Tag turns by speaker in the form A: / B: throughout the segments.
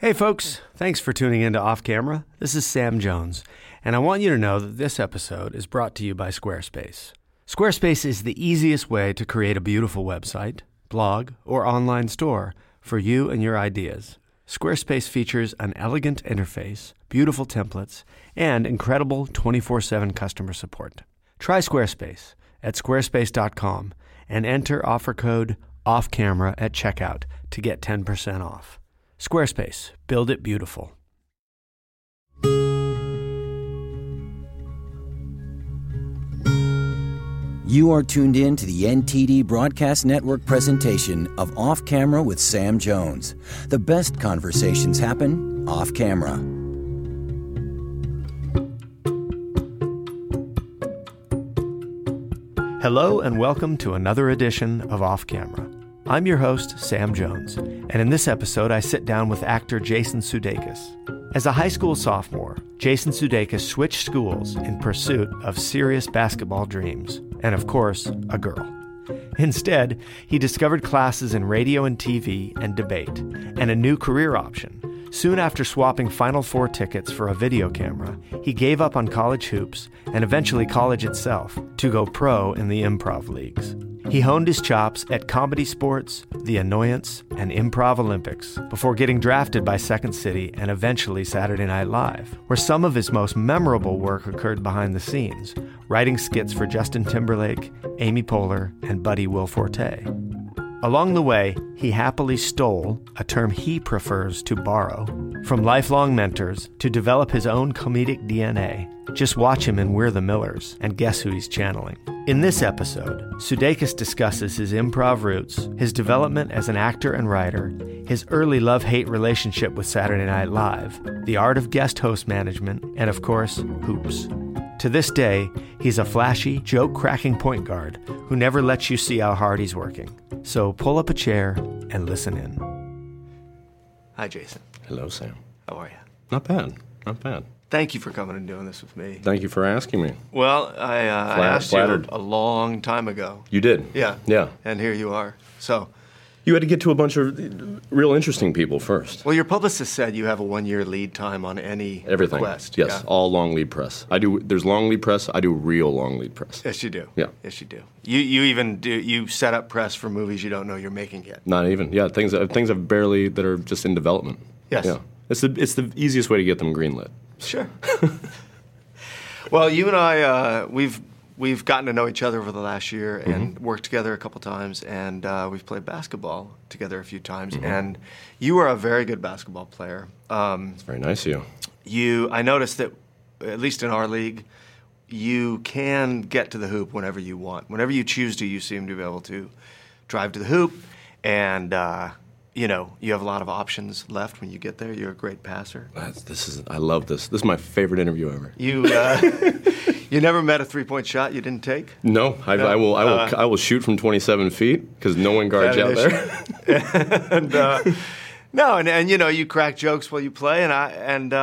A: Hey folks, thanks for tuning in to Off Camera. This is Sam Jones, and I want you to know that this episode is brought to you by Squarespace. Squarespace is the easiest way to create a beautiful website, blog, or online store for you and your ideas. Squarespace features an elegant interface, beautiful templates, and incredible 24/7 customer support. Try Squarespace at squarespace.com and enter offer code OFFCAMERA at checkout to get 10% off. Squarespace. Build it beautiful.
B: You are tuned in to the NTD Broadcast Network presentation of Off Camera with Sam Jones. The best conversations happen off camera.
A: Hello and welcome to another edition of Off Camera. I'm your host, Sam Jones, and in this episode I sit down with actor Jason Sudeikis. As a high school sophomore, Jason Sudeikis switched schools in pursuit of serious basketball dreams, and of course, a girl. Instead, he discovered classes in radio and TV and debate, and a new career option. Soon after swapping Final Four tickets for a video camera, he gave up on college hoops, and eventually college itself, to go pro in the improv leagues. He honed his chops at Comedy Sports, The Annoyance, and Improv Olympics before getting drafted by Second City and eventually Saturday Night Live, where some of his most memorable work occurred behind the scenes, writing skits for Justin Timberlake, Amy Poehler, and Buddy Will Forte. Along the way, he happily stole, a term he prefers to borrow, from lifelong mentors to develop his own comedic DNA. Just watch him in We're the Millers and guess who he's channeling. In this episode, Sudeikis discusses his improv roots, his development as an actor and writer, his early love-hate relationship with Saturday Night Live, the art of guest host management, and of course, hoops. To this day, he's a flashy, joke-cracking point guard who never lets you see how hard he's working. So pull up a chair and listen in. Hi, Jason.
C: Hello, Sam.
A: How are you?
C: Not bad. Not bad.
A: Thank you for coming and doing this with me.
C: Thank you for asking me.
A: Well, I asked
C: flattered.
A: you a long time ago.
C: You did?
A: Yeah.
C: Yeah.
A: And here you are. So,
C: You had to get to a bunch of real interesting people first.
A: well, your publicist said you have a 1-year lead time on any
C: Everything.
A: request.
C: Yes,
A: Yeah.
C: all long lead press. There's long lead press. I do real long lead press.
A: Yes, you do.
C: Yeah.
A: Yes, you do. You even do. You set up press for movies you don't know you're making yet.
C: Not even. Yeah, things I've barely, that are just in development.
A: Yes.
C: Yeah. It's the easiest way to get them greenlit.
A: Sure. Well, you and I, we've gotten to know each other over the last year and worked together a couple times, and we've played basketball together a few times. And you are a very good basketball player.
C: It's very nice of you.
A: I noticed that, at least in our league, you can get to the hoop whenever you want. Whenever you choose to, you seem to be able to drive to the hoop, and you have a lot of options left when you get there. You're a great passer.
C: I love this. This is my favorite interview ever.
A: You never met a 3-point shot you didn't take?
C: No, I will shoot from 27 feet because no one guards you out there.
A: and you crack jokes while you play, and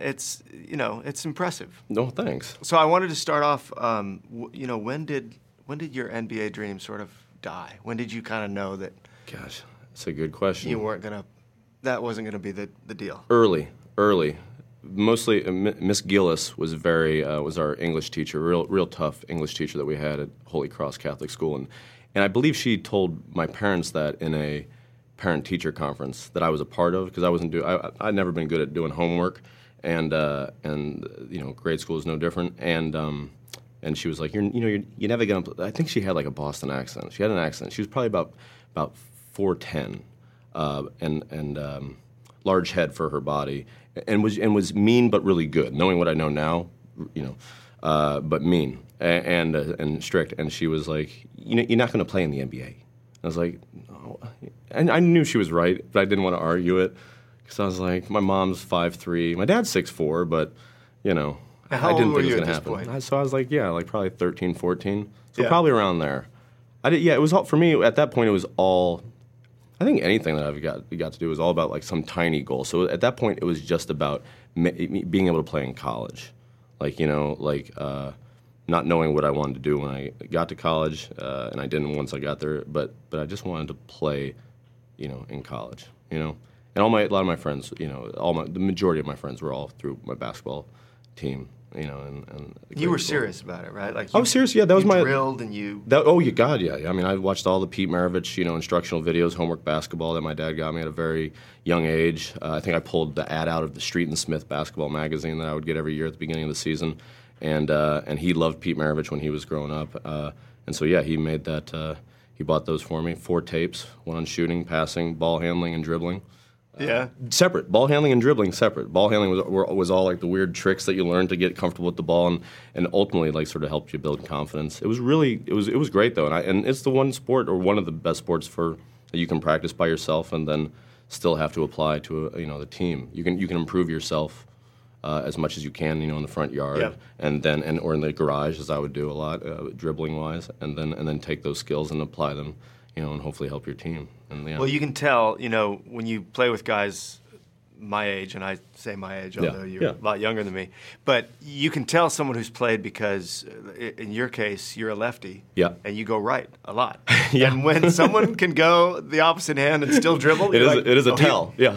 A: it's impressive.
C: No, thanks.
A: So I wanted to start off. When did your NBA dream sort of die? When did you kind of know that?
C: Gosh, that's a good question.
A: That wasn't gonna be the deal.
C: Early. Mostly, Miss Gillis was was our English teacher, real tough English teacher that we had at Holy Cross Catholic School, and I believe she told my parents that in a parent-teacher conference that I was a part of, because I'd never been good at doing homework, and grade school is no different, and she was like, you're never gonna. I think she had like a Boston accent. She had an accent. She was probably about 4'10", and large head for her body, and was mean but really good. Knowing what I know now, but mean and strict. And she was like, you're not going to play in the NBA. I was like, no. And I knew she was right, but I didn't want to argue it because I was like, my mom's 5'3", my dad's 6'4", but
A: How
C: I didn't
A: old were
C: think it
A: you
C: was
A: at
C: going to
A: this
C: happen.
A: point?
C: So I was like, probably 13, 14. So
A: Yeah.
C: probably around there. It was all, for me, at that point, it was all, I think anything that I've got to do was all about like some tiny goal. So at that point, it was just about being able to play in college. Not knowing what I wanted to do when I got to college, and I didn't once I got there, but I just wanted to play, in college, And a lot of my friends, the majority of my friends were all through my basketball team. And
A: you were serious about it, right?
C: I was serious. Yeah, that was my
A: drilled and you.
C: Yeah. I mean, I watched all the Pete Maravich, instructional videos, homework basketball that my dad got me at a very young age. I think I pulled the ad out of the Street and Smith basketball magazine that I would get every year at the beginning of the season, and he loved Pete Maravich when he was growing up, and so he made that. He bought those for me, 4 tapes, one on shooting, passing, ball handling, and dribbling. Separate. Ball handling and dribbling separate. Ball handling was all like the weird tricks that you learned to get comfortable with the ball and ultimately like sort of helped you build confidence. It was great though, and it's the one sport or one of the best sports that you can practice by yourself and then still have to apply to the team. You can improve yourself as much as you can in the front yard or in the garage, as I would do a lot dribbling wise, and then take those skills and apply them. And hopefully help your team.
A: Well, you can tell, when you play with guys my age, and I say my age, although you're a lot younger than me, but you can tell someone who's played because, in your case, you're a lefty, and you go right a lot. And when someone can go the opposite hand and still dribble,
C: it is a tell. Yeah,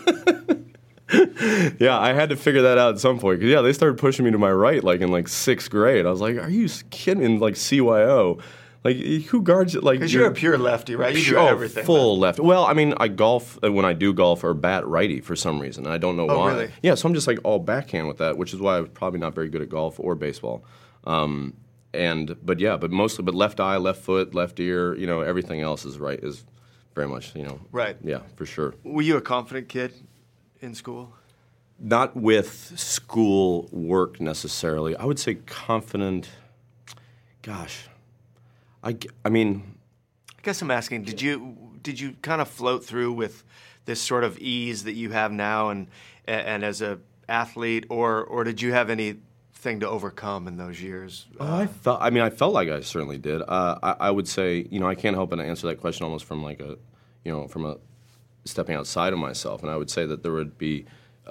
C: I had to figure that out at some point. Because, they started pushing me to my right, like in 6th grade. I was like, are you kidding? In CYO. Like, who guards it? Like,
A: because you're a pure lefty, right? You do everything.
C: Full lefty. Well, I mean, I golf when I do golf or bat righty for some reason. And I don't know why.
A: Oh, really?
C: Yeah, so I'm just like all backhand with that, which is why I'm probably not very good at golf or baseball. But left eye, left foot, left ear. Everything else is very much
A: Right.
C: Yeah, for sure.
A: Were you a confident kid in school?
C: Not with school work necessarily. I would say confident. Gosh. I
A: guess I'm asking, did you kind of float through with this sort of ease that you have now and as a athlete, or did you have anything to overcome in those years?
C: I felt like I certainly did. I would say, I can't help but answer that question almost from from a stepping outside of myself, and I would say that there would be,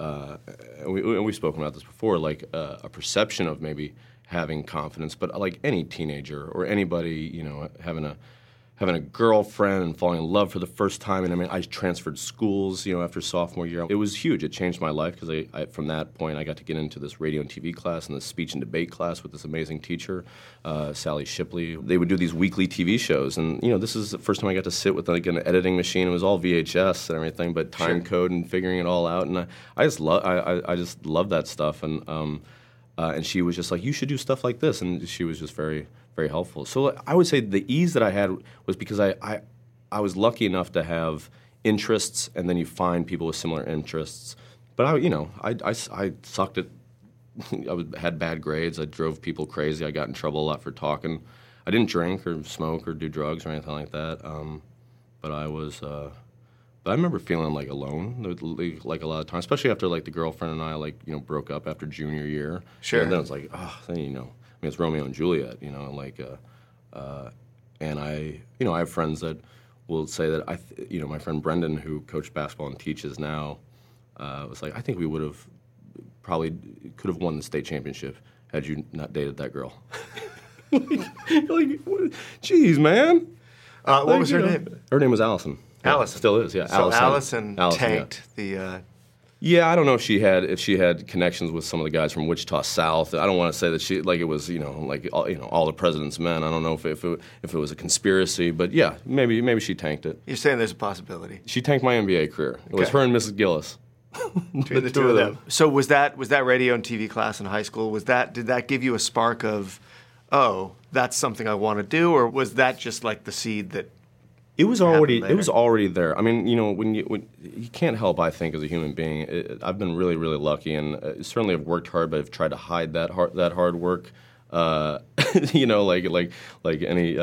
C: and we've spoken about this before, like a perception of maybe having confidence, but like any teenager or anybody, having a girlfriend and falling in love for the first time. And I transferred schools, after sophomore year. It was huge. It changed my life because I from that point I got to get into this radio and TV class and this speech and debate class with this amazing teacher, Sally Shipley. They would do these weekly TV shows, and this is the first time I got to sit with like an editing machine. It was all VHS and everything, but time code and figuring it all out. And I just love that stuff. And she was just like, you should do stuff like this. And she was just very, very helpful. So I would say the ease that I had was because I was lucky enough to have interests, and then you find people with similar interests. But I sucked at, had bad grades. I drove people crazy. I got in trouble a lot for talking. I didn't drink or smoke or do drugs or anything like that. But I was... But I remember feeling like alone, like a lot of times, especially after like the girlfriend and I broke up after junior year.
A: Sure.
C: And then it's like, it's Romeo and Juliet, and I have friends that will say that my friend Brendan, who coached basketball and teaches now, was like, I think we could have won the state championship had you not dated that girl. Geez, man.
A: What was her name?
C: Her name was Allison.
A: Allison.
C: Still is, yeah.
A: So Allison tanked the...
C: Yeah, I don't know if she had connections with some of the guys from Wichita South. I don't want to say that she it was all the president's men. I don't know if it was a conspiracy, but yeah, maybe she tanked it.
A: You're saying there's a possibility.
C: She tanked my NBA career. It was her and Mrs. Gillis.
A: Between the two of them. So was that radio and TV class in high school? Did that give you a spark of, oh, that's something I want to do, or was that just like the seed that? It was already
C: there. I mean, when you can't help, I think, as a human being. I've been really, really lucky, and certainly I've worked hard, but I've tried to hide that hard work. Like any,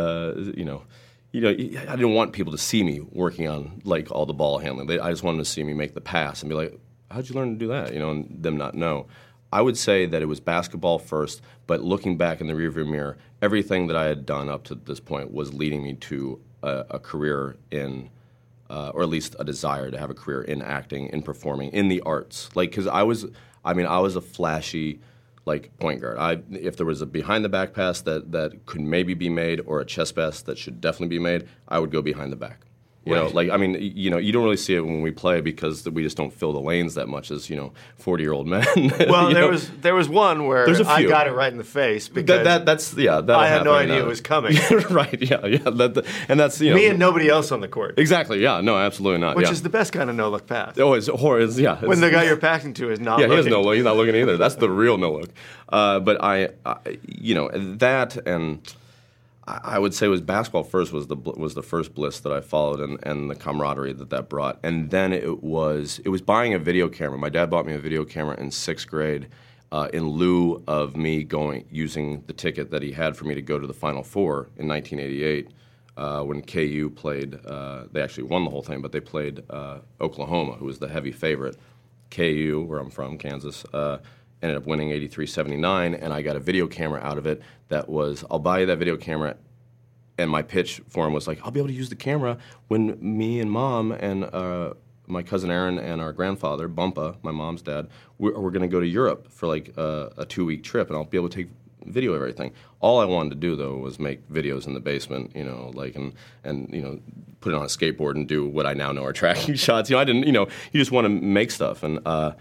C: I didn't want people to see me working on like all the ball handling. I just wanted to see me make the pass and be like, "How'd you learn to do that?" And them not know. I would say that it was basketball first, but looking back in the rearview mirror, everything that I had done up to this point was leading me to a career in, or at least a desire to have a career in acting, in performing, in the arts. Like, because I was a flashy, like, point guard. If there was a behind the back pass that could maybe be made, or a chest pass that should definitely be made, I would go behind the back. You know,
A: Right.
C: like, I mean, you know, you don't really see it when we play because we just don't fill the lanes that much as, 40-year-old men.
A: Well,
C: You know?
A: there was one where
C: There's a
A: I
C: few.
A: got it right in the face because
C: that'll
A: I had no
C: happen,
A: idea it was coming.
C: Right, yeah. And that's,
A: Me and nobody else on the court.
C: Exactly, yeah, no, absolutely not.
A: Which
C: yeah.
A: is the best kind of no-look pass.
C: Oh, it's horrible, yeah.
A: When the guy you're passing to is not
C: Yeah,
A: looking.
C: he has no look. He's not looking either. That's the real no look. But that and I would say basketball first was the first bliss that I followed and the camaraderie that brought. And then it was buying a video camera. My dad bought me a video camera in 6th grade in lieu of me using the ticket that he had for me to go to the Final Four in 1988 when KU played. They actually won the whole thing, but they played Oklahoma, who was the heavy favorite. KU, where I'm from, Kansas, ended up winning 83-79, and I got a video camera out of it that was, I'll buy you that video camera, and my pitch for him was like, I'll be able to use the camera when me and Mom and my cousin Aaron and our grandfather, Bumpa, my mom's dad, we're going to go to Europe for like a 2-week trip, and I'll be able to take video of everything. All I wanted to do, though, was make videos in the basement, and put it on a skateboard and do what I now know are tracking shots. I didn't, you just want to make stuff, and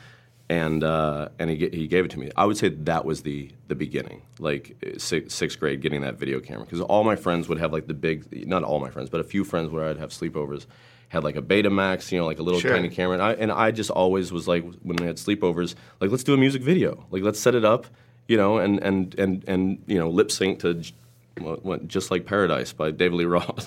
C: he gave it to me. I would say that was the beginning, like 6th grade, getting that video camera, because all my friends would have like the big, not all my friends, but a few friends where I'd have sleepovers had like a Betamax, like a little
A: Sure.
C: tiny camera, and I just always was like, when we had sleepovers, like, let's do a music video, like, let's set it up, and lip sync to Just Like Paradise by David Lee Roth.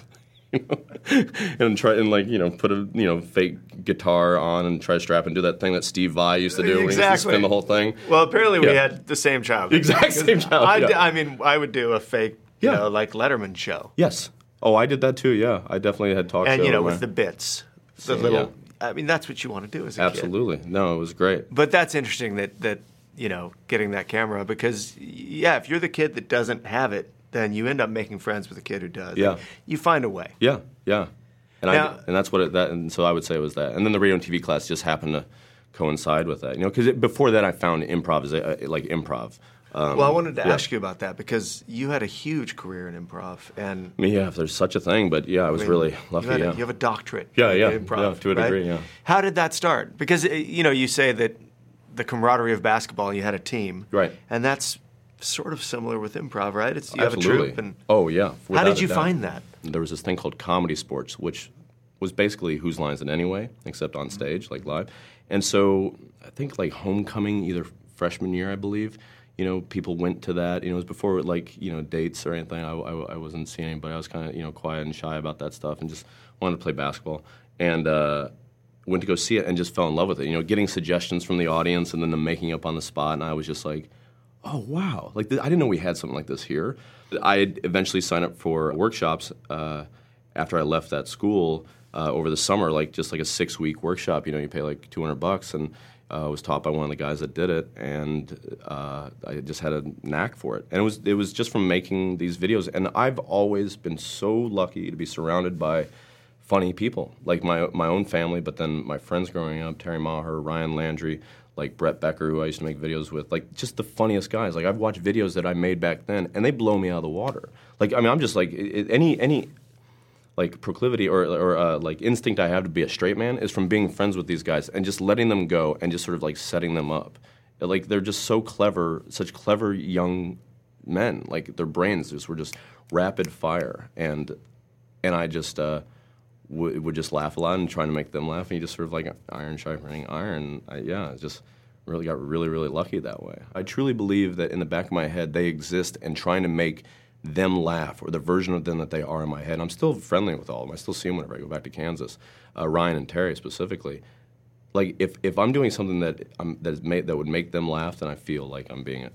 C: And try and put a fake guitar on and try to strap and do that thing that Steve Vai used to do. Where he used to spin the whole thing.
A: Well, apparently we
C: Yeah.
A: had the same childhood.
C: Exact same childhood.
A: I mean, I would do a fake,
C: Yeah.
A: like Letterman show,
C: Yes. Oh, I did that too. Yeah, I definitely had talk
A: and
C: show.
A: with the bits, the
C: Yeah.
A: little. I mean, that's what you want to do as a kid.
C: Absolutely. No, it was great.
A: But that's interesting that getting that camera, because if you're the kid that doesn't have it, then you end up making friends with a kid who does.
C: Yeah.
A: And you find a way.
C: Yeah, yeah. And
A: Now-
C: that's what and so I would say it was that. And then the radio and TV class just happened to coincide with that. Because before that I found improv, like improv.
A: Well, I wanted to ask you about that because you had a huge career in improv, and
C: I mean, yeah, if there's such a thing, but yeah, I was really lucky.
A: You have a doctorate.
C: Yeah,
A: in
C: yeah,
A: improv,
C: yeah, to a
A: right?
C: degree, yeah.
A: How did that start? Because you say that the camaraderie of basketball, you had a team,
C: Right.
A: And that's sort of similar with improv, right? You have a
C: Absolutely.
A: troupe, and
C: Oh yeah.
A: how
C: without
A: did
C: a
A: you
C: doubt.
A: find that?
C: There was this thing called Comedy Sports, which was basically Whose Lines It Anyway, except on stage, like live. And so I think like homecoming, either freshman year, I believe, people went to that. It was before dates or anything. I wasn't seeing anybody. I was kind of quiet and shy about that stuff, and just wanted to play basketball. And went to go see it and just fell in love with it. Getting suggestions from the audience and then them making up on the spot, and I was just like, oh wow! Like I didn't know we had something like this here. I had eventually signed up for workshops after I left that school over the summer, just like a 6-week workshop. You pay like $200, and was taught by one of the guys that did it, and I just had a knack for it. And it was just from making these videos. And I've always been so lucky to be surrounded by funny people, like my own family, but then my friends growing up, Terry Maher, Ryan Landry, like Brett Becker, who I used to make videos with, like just the funniest guys. Like I've watched videos that I made back then, and they blow me out of the water. Like I mean, I'm just like any like proclivity or like instinct I have to be a straight man is from being friends with these guys and just letting them go and just sort of like setting them up. Like they're just so clever, such clever young men. Like their brains were just rapid fire, and I just would just laugh a lot and trying to make them laugh, and you just sort of like iron sharpening iron. Just really got really, really lucky that way. I truly believe that in the back of my head they exist and trying to make them laugh, or the version of them that they are in my head. I'm still friendly with all of them. I still see them whenever I go back to Kansas. Ryan and Terry specifically. Like if I'm doing something that would make them laugh, then I feel like I'm being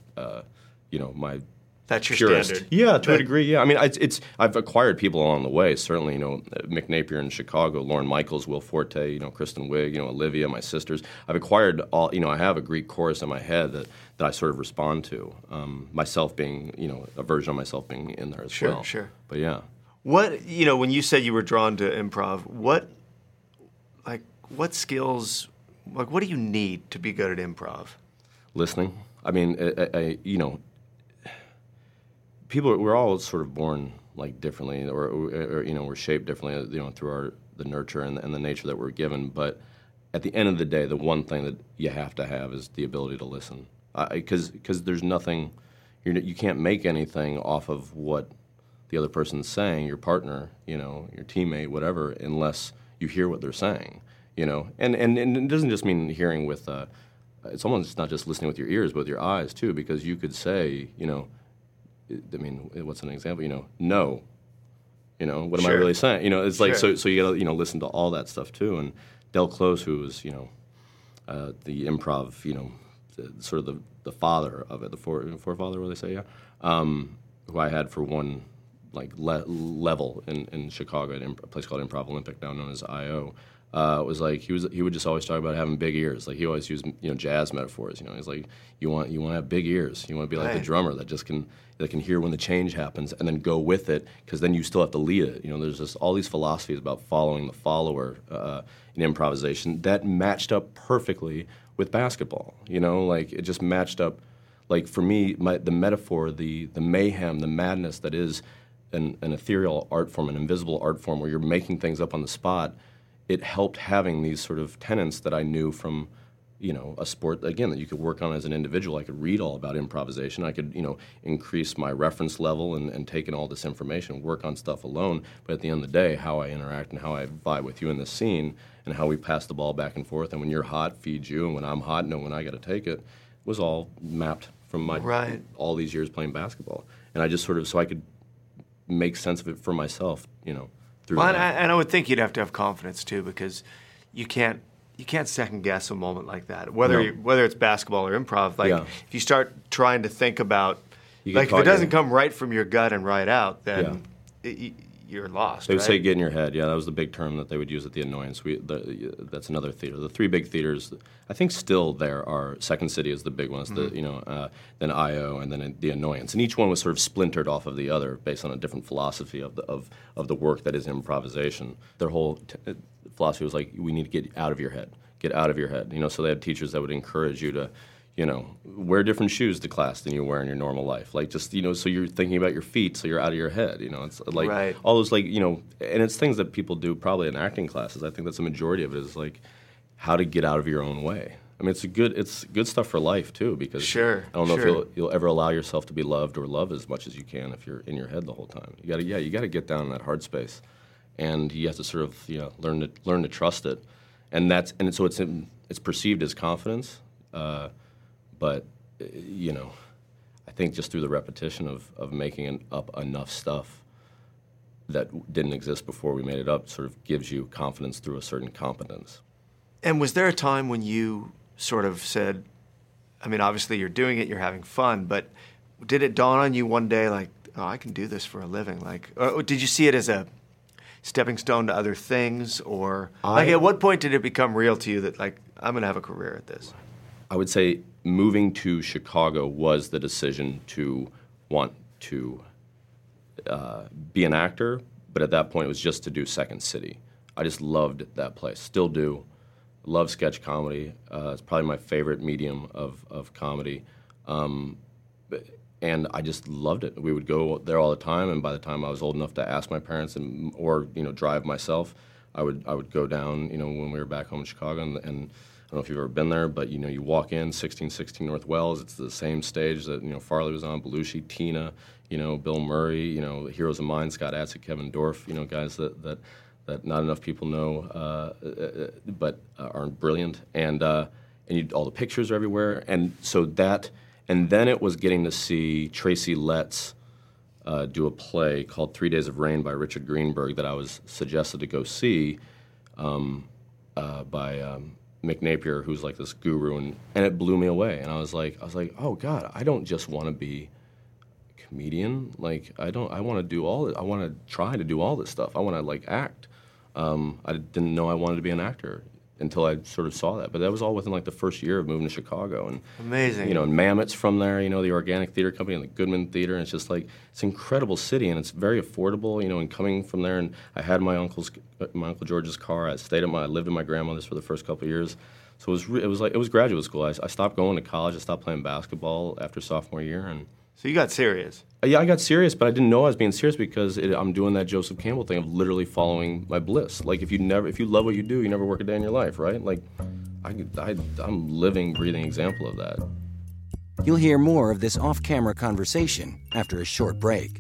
C: my
A: That's your
C: purist.
A: standard.
C: Yeah, to a degree. Yeah, I mean, I've acquired people along the way. Certainly, Mick Napier in Chicago, Lorne Michaels, Will Forte, Kristen Wiig, Olivia, my sisters. I've acquired all. I have a Greek chorus in my head that I sort of respond to. Myself being, a version of myself being in there as well.
A: Sure.
C: But yeah.
A: What when you said you were drawn to improv, what skills, what do you need to be good at improv?
C: Listening. I mean, we're all sort of born like differently, or we're shaped differently, through the nurture and the nature that we're given. But at the end of the day, the one thing that you have to have is the ability to listen, because there's nothing, you can't make anything off of what the other person's saying, your partner, your teammate, whatever, unless you hear what they're saying, And it doesn't just mean hearing with, it's almost not just listening with your ears, but with your eyes too, because you could say, what's an example? No. What am I really saying? It's like, so you gotta, listen to all that stuff too. And Del Close, who was, the improv, sort of the father of it, the forefather, what they say, who I had for one, level in Chicago at a place called Improv Olympic, now known as I.O., was like he would just always talk about having big ears. Like he always used jazz metaphors. He's like you want to have big ears. You want to be like the drummer that can hear when the change happens and then go with it, because then you still have to lead it. There's just all these philosophies about following the follower in improvisation that matched up perfectly with basketball. It just matched up. Like for me, the metaphor, the mayhem, the madness that is an ethereal art form, an invisible art form where you're making things up on the spot. It helped having these sort of tenets that I knew from, a sport, again, that you could work on as an individual. I could read all about improvisation. I could, increase my reference level and take in all this information, work on stuff alone. But at the end of the day, how I interact and how I vibe with you in the scene and how we pass the ball back and forth, and when you're hot, feed you, and when I'm hot, know when I got to take it, was all mapped from my all these years playing basketball. And I just sort of, so I could make sense of it for myself, through
A: and I would think you'd have to have confidence too, because you can't second guess a moment like that, whether it's basketball or improv. If you start trying to think about, if it doesn't come right from your gut and right out, then you're lost.
C: They would say get in your head. Yeah, that was the big term that they would use at the Annoyance. That's another theater. The three big theaters, I think still there are, Second City is the big one, then I.O., and then the Annoyance. And each one was sort of splintered off of the other based on a different philosophy of the work that is improvisation. Their whole philosophy was like, we need to get out of your head. Get out of your head. So they had teachers that would encourage you to, wear different shoes to class than you wear in your normal life. Like just, so you're thinking about your feet, so you're out of your head. It's like all those and it's things that people do probably in acting classes. I think that's the majority of it is like how to get out of your own way. I mean, it's good stuff for life too, because I don't know if you'll ever allow yourself to be loved or love as much as you can if you're in your head the whole time. You gotta get down in that hard space, and you have to sort of learn to trust it, so it's perceived as confidence. But, I think just through the repetition of making up enough stuff that didn't exist before we made it up sort of gives you confidence through a certain competence.
A: And was there a time when you sort of said, I mean, obviously you're doing it, you're having fun, but did it dawn on you one day like, oh, I can do this for a living? Or did you see it as a stepping stone to other things? Or at what point did it become real to you that I'm going to have a career at this?
C: I would say moving to Chicago was the decision to want to be an actor, but at that point it was just to do Second City. I just loved that place, still do. Love sketch comedy. It's probably my favorite medium of comedy. And I just loved it. We would go there all the time, and by the time I was old enough to ask my parents or drive myself, I would go down, when we were back home in Chicago, and I don't know if you've ever been there, but you walk in 1616 North Wells. It's the same stage that Farley was on, Belushi, Tina, Bill Murray, heroes of mine, Scott Adsit, Kevin Dorff, guys that not enough people know, but are brilliant, and all the pictures are everywhere, and so that, and then it was getting to see Tracy Letts do a play called 3 Days of Rain by Richard Greenberg that I was suggested to go see by Mick Napier, who's like this guru, and it blew me away. And I was like, oh God, I don't just want to be a comedian. I want to do all. I want to try to do all this stuff. I want to act. I didn't know I wanted to be an actor until I sort of saw that. But that was all within the first year of moving to Chicago. And
A: amazing.
C: And Mamet's from there. The Organic Theater Company and the Goodman Theater. And it's just it's an incredible city, and it's very affordable. And coming from there, and I had my Uncle George's car. I lived at my grandmother's for the first couple of years. So it was graduate school. I stopped going to college. I stopped playing basketball after sophomore year, and
A: So you got serious.
C: Yeah, I got serious, but I didn't know I was being serious because I'm doing that Joseph Campbell thing of literally following my bliss. Like, if you love what you do, you never work a day in your life, right? Like, I'm living, breathing example of that.
B: You'll hear more of this off-camera conversation after a short break.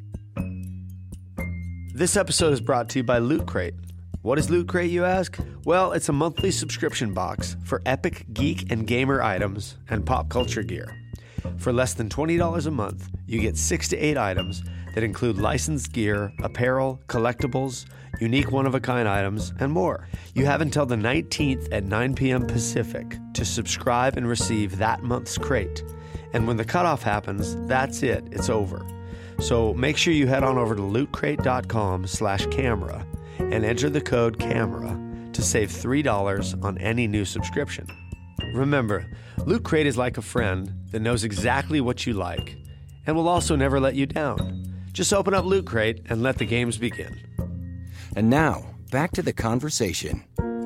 A: This episode is brought to you by Loot Crate. What is Loot Crate, you ask? Well, it's a monthly subscription box for epic geek and gamer items and pop culture gear. For less than $20 a month, you get 6 to 8 items that include licensed gear, apparel, collectibles, unique one-of-a-kind items, and more. You have until the 19th at 9 p.m. Pacific to subscribe and receive that month's crate. And when the cutoff happens, that's it. It's over. So make sure you head on over to lootcrate.com/camera and enter the code CAMERA to save $3 on any new subscription. Remember, Loot Crate is like a friend that knows exactly what you like and will also never let you down. Just open up Loot Crate and let the games begin.
B: And now, back to the conversation.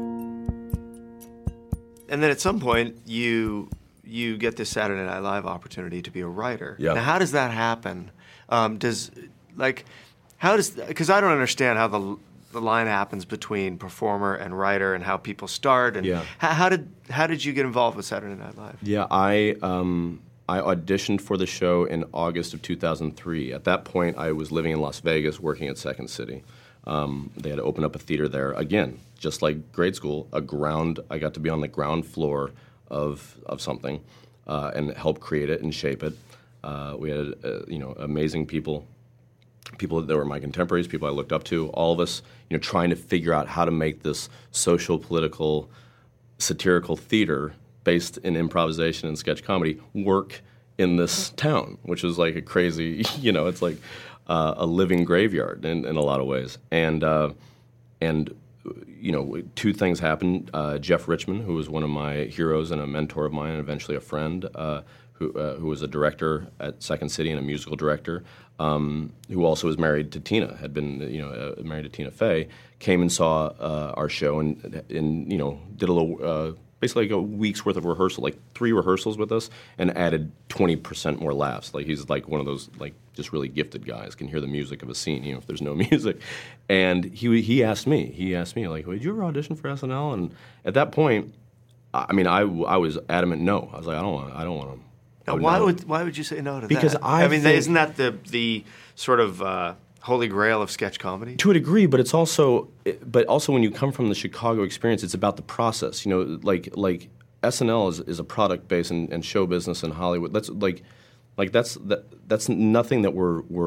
A: And then at some point, you get this Saturday Night Live opportunity to be a writer.
C: Yeah.
A: Now, how does that happen? Because I don't understand how the line happens between performer and writer and how people start. And
C: Yeah.
A: how did you get involved with Saturday Night Live?
C: Yeah, I auditioned for the show in August of 2003. At that point, I was living in Las Vegas, working at Second City. They had opened up a theater there. Again, just like grade school, I got to be on the ground floor of something and help create it and shape it. We had amazing people that were my contemporaries, people I looked up to, all of us, trying to figure out how to make this social, political, satirical theater based in improvisation and sketch comedy work in this town, which was like a crazy, it's like a living graveyard in a lot of ways. And two things happened. Jeff Richman, who was one of my heroes and a mentor of mine and eventually a friend, who was a director at Second City and a musical director, who also was married to Tina, had been married to Tina Fey, came and saw our show and did a little basically like a week's worth of rehearsal, like 3 rehearsals with us, and added 20% more laughs. Like, he's like one of those like just really gifted guys, can hear the music of a scene, if there's no music. And he asked me like, "Did you ever audition for SNL?" And at that point, I was adamant no. I was like, I don't want to.
A: Now, why would you say no to
C: because
A: that? Isn't that the sort of holy grail of sketch comedy?
C: To a degree, but also when you come from the Chicago experience, it's about the process. Like SNL is a product based in show business in Hollywood. That's that's nothing that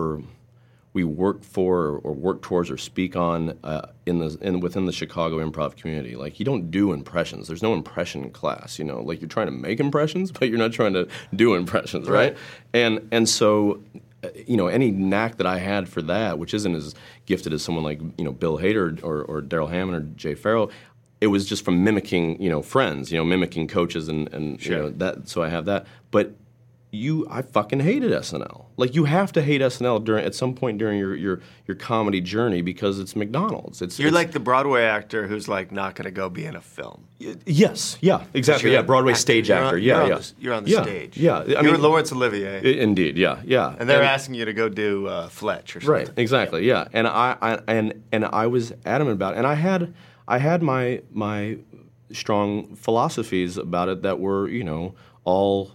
C: we work for or work towards or speak on within the Chicago improv community. Like, you don't do impressions. There's no impression class. Like, you're trying to make impressions, but you're not trying to do impressions, right? And so, any knack that I had for that, which isn't as gifted as someone like Bill Hader or Daryl Hammond or Jay Farrell, it was just from mimicking friends, mimicking coaches and
A: sure.
C: that. So I have that, but. I fucking hated SNL. Like, you have to hate SNL at some point during your comedy journey because it's McDonald's.
A: You're like the Broadway actor who's like not going to go be in a film.
C: Yes, yeah, exactly. Yeah, Broadway stage actor.
A: You're on the stage.
C: Yeah,
A: you're Laurence Olivier.
C: Indeed, yeah.
A: And they're asking you to go do Fletch or something.
C: Right, exactly. Yeah, and I was adamant about it, and I had my strong philosophies about it that were all.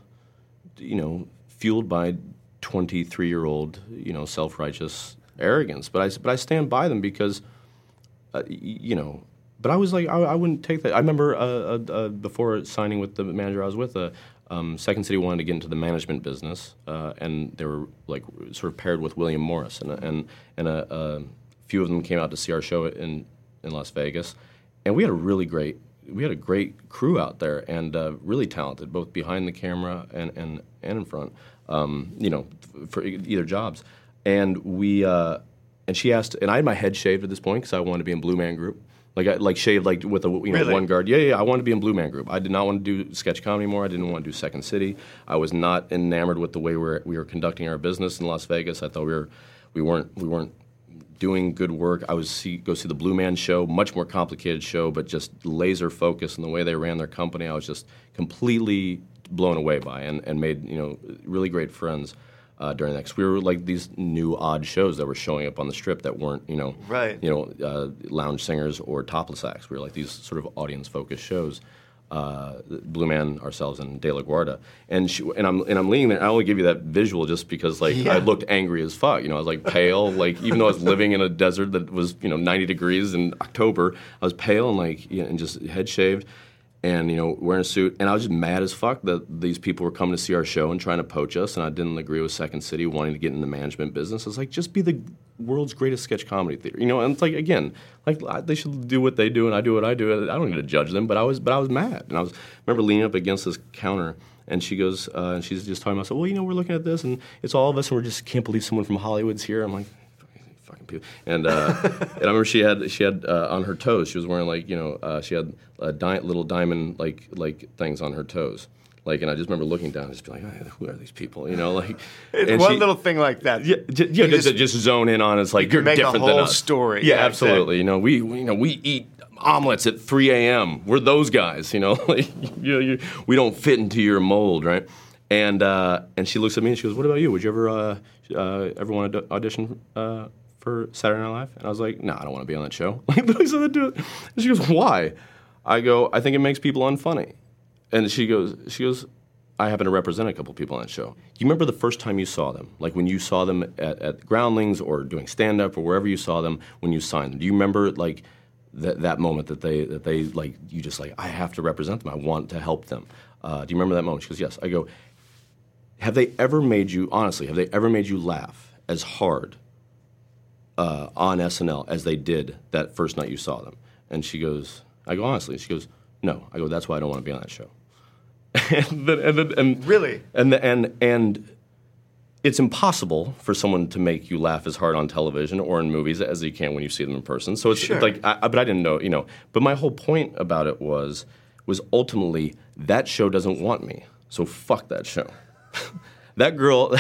C: Fueled by 23-year-old, self-righteous arrogance. But I stand by them because, but I was like, I wouldn't take that. I remember before signing with the manager I was with, Second City wanted to get into the management business, and they were like sort of paired with William Morris, and a few of them came out to see our show in Las Vegas, and we had a great crew out there and really talented, both behind the camera and in front, for either jobs. And and she asked, and I had my head shaved at this point because I wanted to be in Blue Man Group. Like shaved like with a
A: really?
C: one guard. Yeah. I wanted to be in Blue Man Group. I did not want to do sketch comedy anymore. I didn't want to do Second City. I was not enamored with the way we were conducting our business in Las Vegas. I thought we weren't doing good work. I would go see the Blue Man show, much more complicated show, but just laser focused in the way they ran their company. I was just completely blown away by and made really great friends. during that, because we were like these new odd shows that were showing up on the Strip that weren't,
A: Right.
C: lounge singers or topless acts. We were like these sort of audience-focused shows. Blue Man, ourselves, and De La Guarda, and I'm leaning there. I only give you that visual just because I looked angry as fuck. I was like pale, like even though I was living in a desert that was 90 degrees in October, I was pale and and just head shaved, and wearing a suit, and I was just mad as fuck that these people were coming to see our show and trying to poach us, and I didn't agree with Second City wanting to get in the management business. I was like, just be the world's greatest sketch comedy theater, and it's like, again, like they should do what they do and I do what I do. I don't need to judge them, but I was mad, and I remember leaning up against this counter, and she goes, and she's just talking about, well, we're looking at this, and it's all of us, and we just can't believe someone from Hollywood's here. I'm like, fucking people, and and I remember she had on her toes, she was wearing she had little diamond like things on her toes. And I just remember looking down and just be like, oh, who are these people?
A: It's one little thing like that.
C: Yeah, just zone in on. It's like you're
A: make
C: different
A: a whole
C: than us.
A: Story.
C: Yeah, absolutely.
A: Exactly.
C: We eat omelets at 3 a.m. We're those guys. We don't fit into your mold, right? And she looks at me and she goes, "What about you? Would you ever want to audition for Saturday Night Live?" And I was like, "No, I don't want to be on that show." And she goes, "Why?" I go, "I think it makes people unfunny." And she goes, I happen to represent a couple people on that show. Do you remember the first time you saw them? Like when you saw them at Groundlings or doing stand-up or wherever you saw them when you signed them? Do you remember that moment that they you just I have to represent them. I want to help them. Do you remember that moment? She goes, yes. I go, have they ever made you laugh as hard on SNL as they did that first night you saw them? And she goes, I go, honestly. She goes, no. I go, that's why I don't want to be on that show. and
A: really?
C: And it's impossible for someone to make you laugh as hard on television or in movies as you can when you see them in person. So it's
A: sure.
C: but I didn't know, But my whole point about it was ultimately that show doesn't want me. So fuck that show. That girl's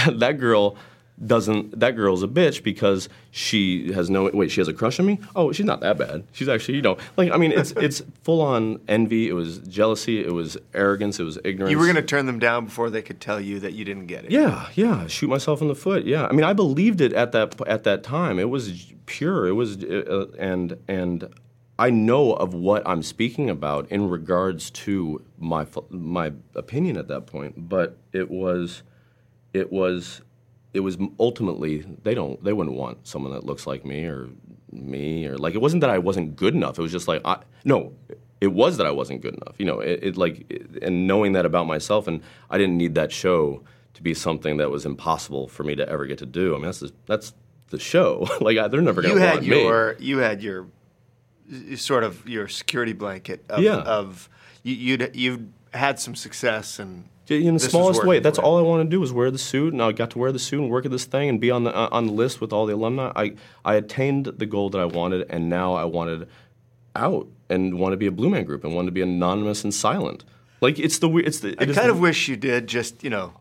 C: a bitch because she has she has a crush on me? Oh, she's not that bad. She's actually, it's full on envy, it was jealousy, it was arrogance, it was ignorance.
A: You were going to turn them down before they could tell you that you didn't get it.
C: Yeah, shoot myself in the foot. Yeah. I believed it at that time. It was pure. It was and I know of what I'm speaking about in regards to my opinion at that point, but it was ultimately they wouldn't want someone that looks like me or it wasn't that I wasn't good enough. It was just it was that I wasn't good enough. And knowing that about myself, and I didn't need that show to be something that was impossible for me to ever get to do. That's the show. They're never going to want me.
A: You had your sort of your security blanket of you'd had some success and.
C: In the smallest way, that's all I wanted to do was wear the suit, and I got to wear the suit and work at this thing and be on the list with all the alumni. I attained the goal that I wanted, and now I wanted out and want to be a Blue Man Group and want to be anonymous and silent. I kind
A: of wish you did just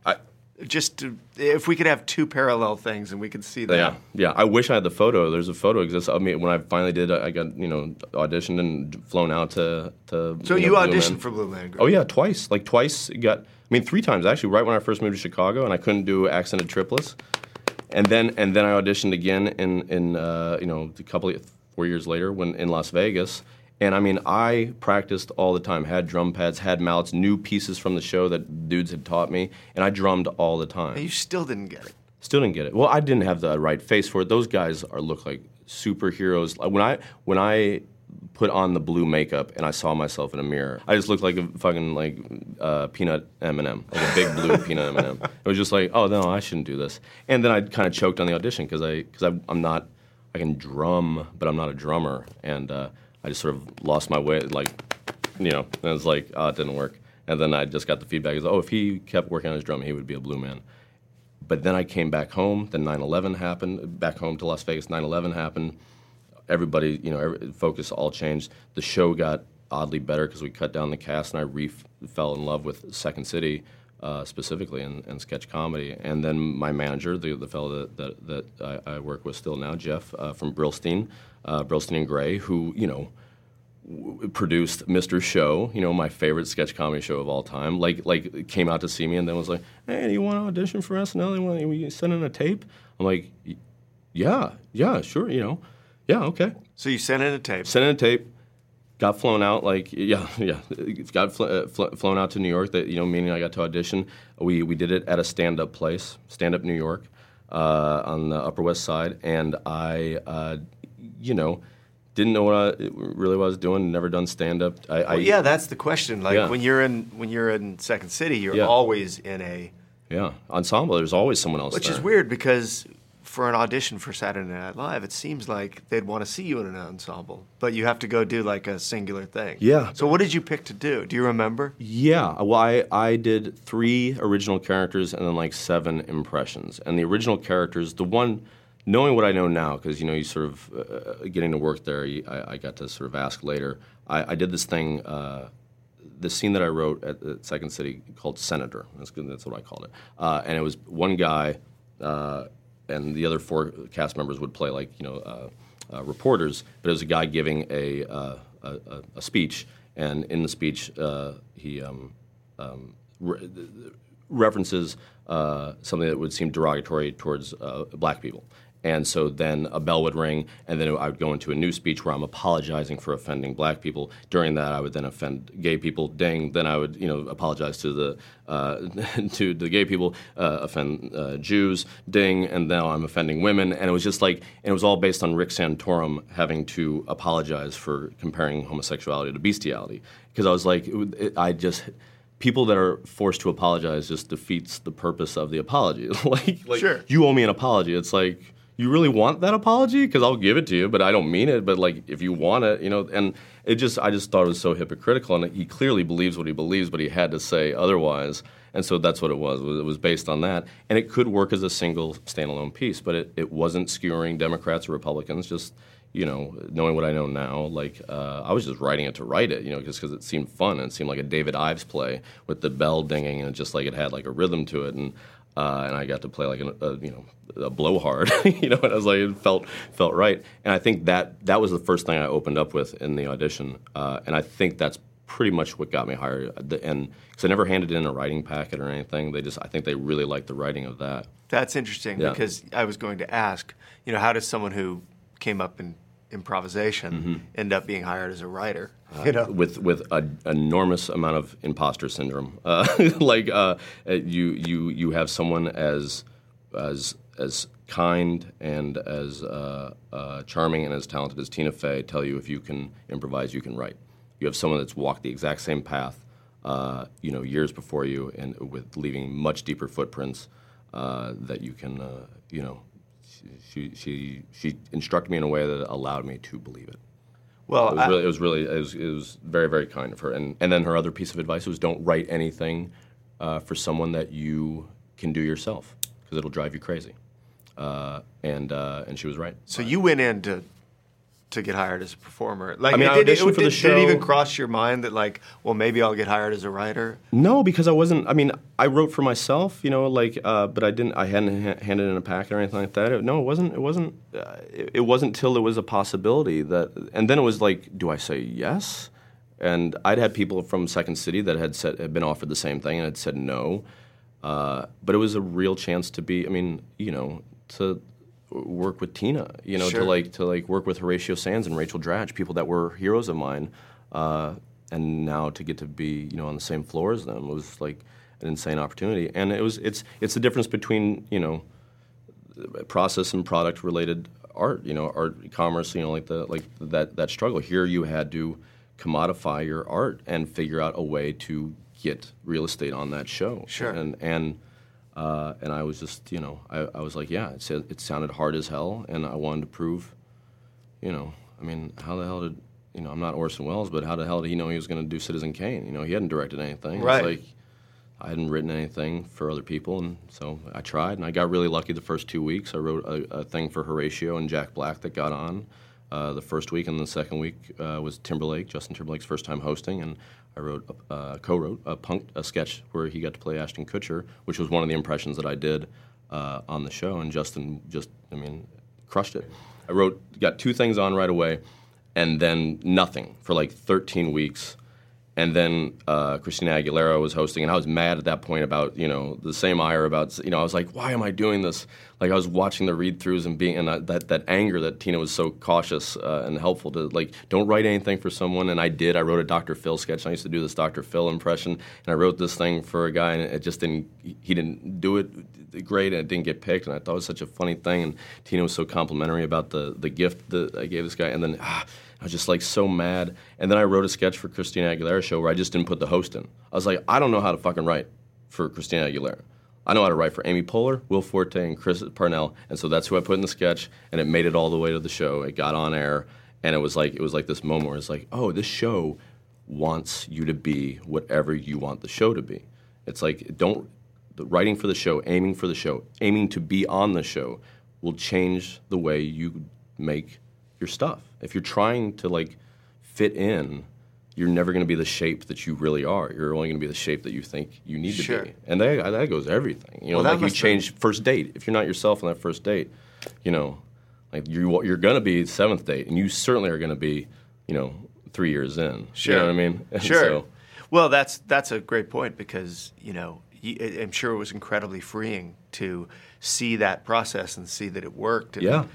A: if we could have two parallel things and we could see that.
C: Yeah. I wish I had the photo. There's a photo exists of me when I finally did. I got auditioned and flown out to.
A: So you auditioned for Blue Man Group?
C: Oh yeah, twice. Three times actually. Right when I first moved to Chicago, and I couldn't do accented triplets, and then I auditioned again in a couple of 4 years later when in Las Vegas. And I practiced all the time, had drum pads, had mallets, knew pieces from the show that dudes had taught me, and I drummed all the time.
A: And you still didn't get it?
C: Still didn't get it. Well, I didn't have the right face for it. Those guys look like superheroes. When I put on the blue makeup and I saw myself in a mirror, I just looked like a fucking peanut M&M, like a big blue peanut M&M. It was just like, oh no, I shouldn't do this. And then I kind of choked on the audition because I'm not. I can drum, but I'm not a drummer, and I just sort of lost my way, and it was like, oh, it didn't work. And then I just got the feedback, if he kept working on his drum, he would be a Blue Man. But then I came back home, then 9/11 happened, back home to Las Vegas, 9/11 happened. Everybody, focus all changed. The show got oddly better because we cut down the cast, and I fell in love with Second City, specifically, and sketch comedy. And then my manager, the fellow that I work with still now, Jeff, from Brillstein and Gray, who, produced Mr. Show, my favorite sketch comedy show of all time. Like came out to see me and then was like, "Hey, do you want to audition for SNL? You send in a tape?" I'm like, "Yeah, sure, yeah, okay."
A: So you sent in a tape.
C: Sent in a tape. Got flown out, got flown out to New York. That meaning I got to audition. We did it at a stand-up place, Stand Up New York, on the Upper West Side, and I, didn't know what I was doing. Never done stand-up.
A: That's the question. Like when you're in Second City, you're always in a
C: ensemble. There's always someone else.
A: Which is weird because for an audition for Saturday Night Live, it seems like they'd want to see you in an ensemble, but you have to go do like a singular thing.
C: Yeah.
A: So what did you pick to do? Do you remember?
C: Yeah. Well, I did 3 original characters and then like 7 impressions. And the original characters, the one, knowing what I know now, because you sort of getting to work there, I got to sort of ask later. I did this thing, this scene that I wrote at Second City called Senator. That's what I called it. And it was one guy. And the other 4 cast members would play reporters, but it was a guy giving a speech, and in the speech he references something that would seem derogatory towards black people. And so then a bell would ring, and then I would go into a new speech where I'm apologizing for offending black people. During that, I would then offend gay people. Ding. Then I would, apologize to the to the gay people, offend Jews. Ding. And now I'm offending women. And it was just and it was all based on Rick Santorum having to apologize for comparing homosexuality to bestiality. Because I was like, people that are forced to apologize just defeats the purpose of the apology.
A: Sure.
C: You owe me an apology. It's like, you really want that apology? Because I'll give it to you, but I don't mean it. But if you want it, and I just thought it was so hypocritical. And he clearly believes what he believes, but he had to say otherwise. And so that's what it was. It was based on that. And it could work as a single standalone piece, but it wasn't skewering Democrats or Republicans. Just knowing what I know now, I was just writing it to write it, just because it seemed fun and it seemed like a David Ives play with the bell dinging and just it had a rhythm to it. And I got to play a blowhard, and I was it felt right. And I think that was the first thing I opened up with in the audition, and I think that's pretty much what got me hired. And because I never handed in a writing packet or anything, I think they really liked the writing of that.
A: That's interesting because I was going to ask, how does someone who came up in improvisation end up being hired as a writer?
C: With an enormous amount of imposter syndrome. You have someone as kind and as charming and as talented as Tina Fey tell you if you can improvise, you can write. You have someone that's walked the exact same path, years before you, and with leaving much deeper footprints that you can, She instructed me in a way that allowed me to believe it.
A: Well,
C: it was very, very kind of her. And then her other piece of advice was don't write anything for someone that you can do yourself because it'll drive you crazy. And she was right.
A: So you went in to get hired as a performer.
C: I auditioned for the show.
A: Did it even cross your mind that maybe I'll get hired as a writer?
C: No, because I wasn't. I wrote for myself, but I didn't. I hadn't handed in a packet or anything like that. It wasn't. It wasn't till it was a possibility and then it was do I say yes? And I'd had people from Second City that had been offered the same thing and had said no. But it was a real chance to be. To work with Tina,
A: Sure.
C: to work with Horatio Sands and Rachel Dratch, people that were heroes of mine, and now to get to be on the same floor as them was an insane opportunity. And it's the difference between process and product related art, art commerce, that struggle. Here you had to commodify your art and figure out a way to get real estate on that show.
A: Sure.
C: And I was just, I was like, yeah, it sounded hard as hell, and I wanted to prove, how the hell did, I'm not Orson Welles, but how the hell did he know he was going to do Citizen Kane? He hadn't directed anything.
A: Right.
C: It's I hadn't written anything for other people, and so I tried, and I got really lucky the first 2 weeks. I wrote a thing for Horatio and Jack Black that got on the first week, and the second week was Justin Timberlake's first time hosting, and I co-wrote a sketch where he got to play Ashton Kutcher, which was one of the impressions that I did on the show, and Justin just, crushed it. Got 2 things on right away, and then nothing for like 13 weeks. And then Christina Aguilera was hosting, and I was mad at that point about, the same ire about, I was like, why am I doing this? Like, I was watching the read-throughs and that anger that Tina was so cautious and helpful to, like, don't write anything for someone. And I did. I wrote a Dr. Phil sketch. I used to do this Dr. Phil impression, and I wrote this thing for a guy, and it just he didn't do it great, and it didn't get picked. And I thought it was such a funny thing. And Tina was so complimentary about the gift that I gave this guy. And then I was just like so mad. And then I wrote a sketch for Christina Aguilera's show where I just didn't put the host in. I was like, I don't know how to fucking write for Christina Aguilera. I know how to write for Amy Poehler, Will Forte, and Chris Parnell. And so that's who I put in the sketch, and it made it all the way to the show. It got on air, and it was like this moment where it's like, oh, this show wants you to be whatever you want the show to be. It's like, writing for the show, aiming for the show, aiming to be on the show will change the way you make your stuff. If you're trying to like fit in, you're never going to be the shape that you really are. You're only going to be the shape that you think you need to be. And that goes everything. Like you change first date. If you're not yourself on that first date, like you're going to be seventh date, and you certainly are going to be, 3 years in.
A: Sure.
C: You know what I mean?
A: Sure. Well, that's a great point because, I'm sure it was incredibly freeing to see that process and see that it worked.
C: And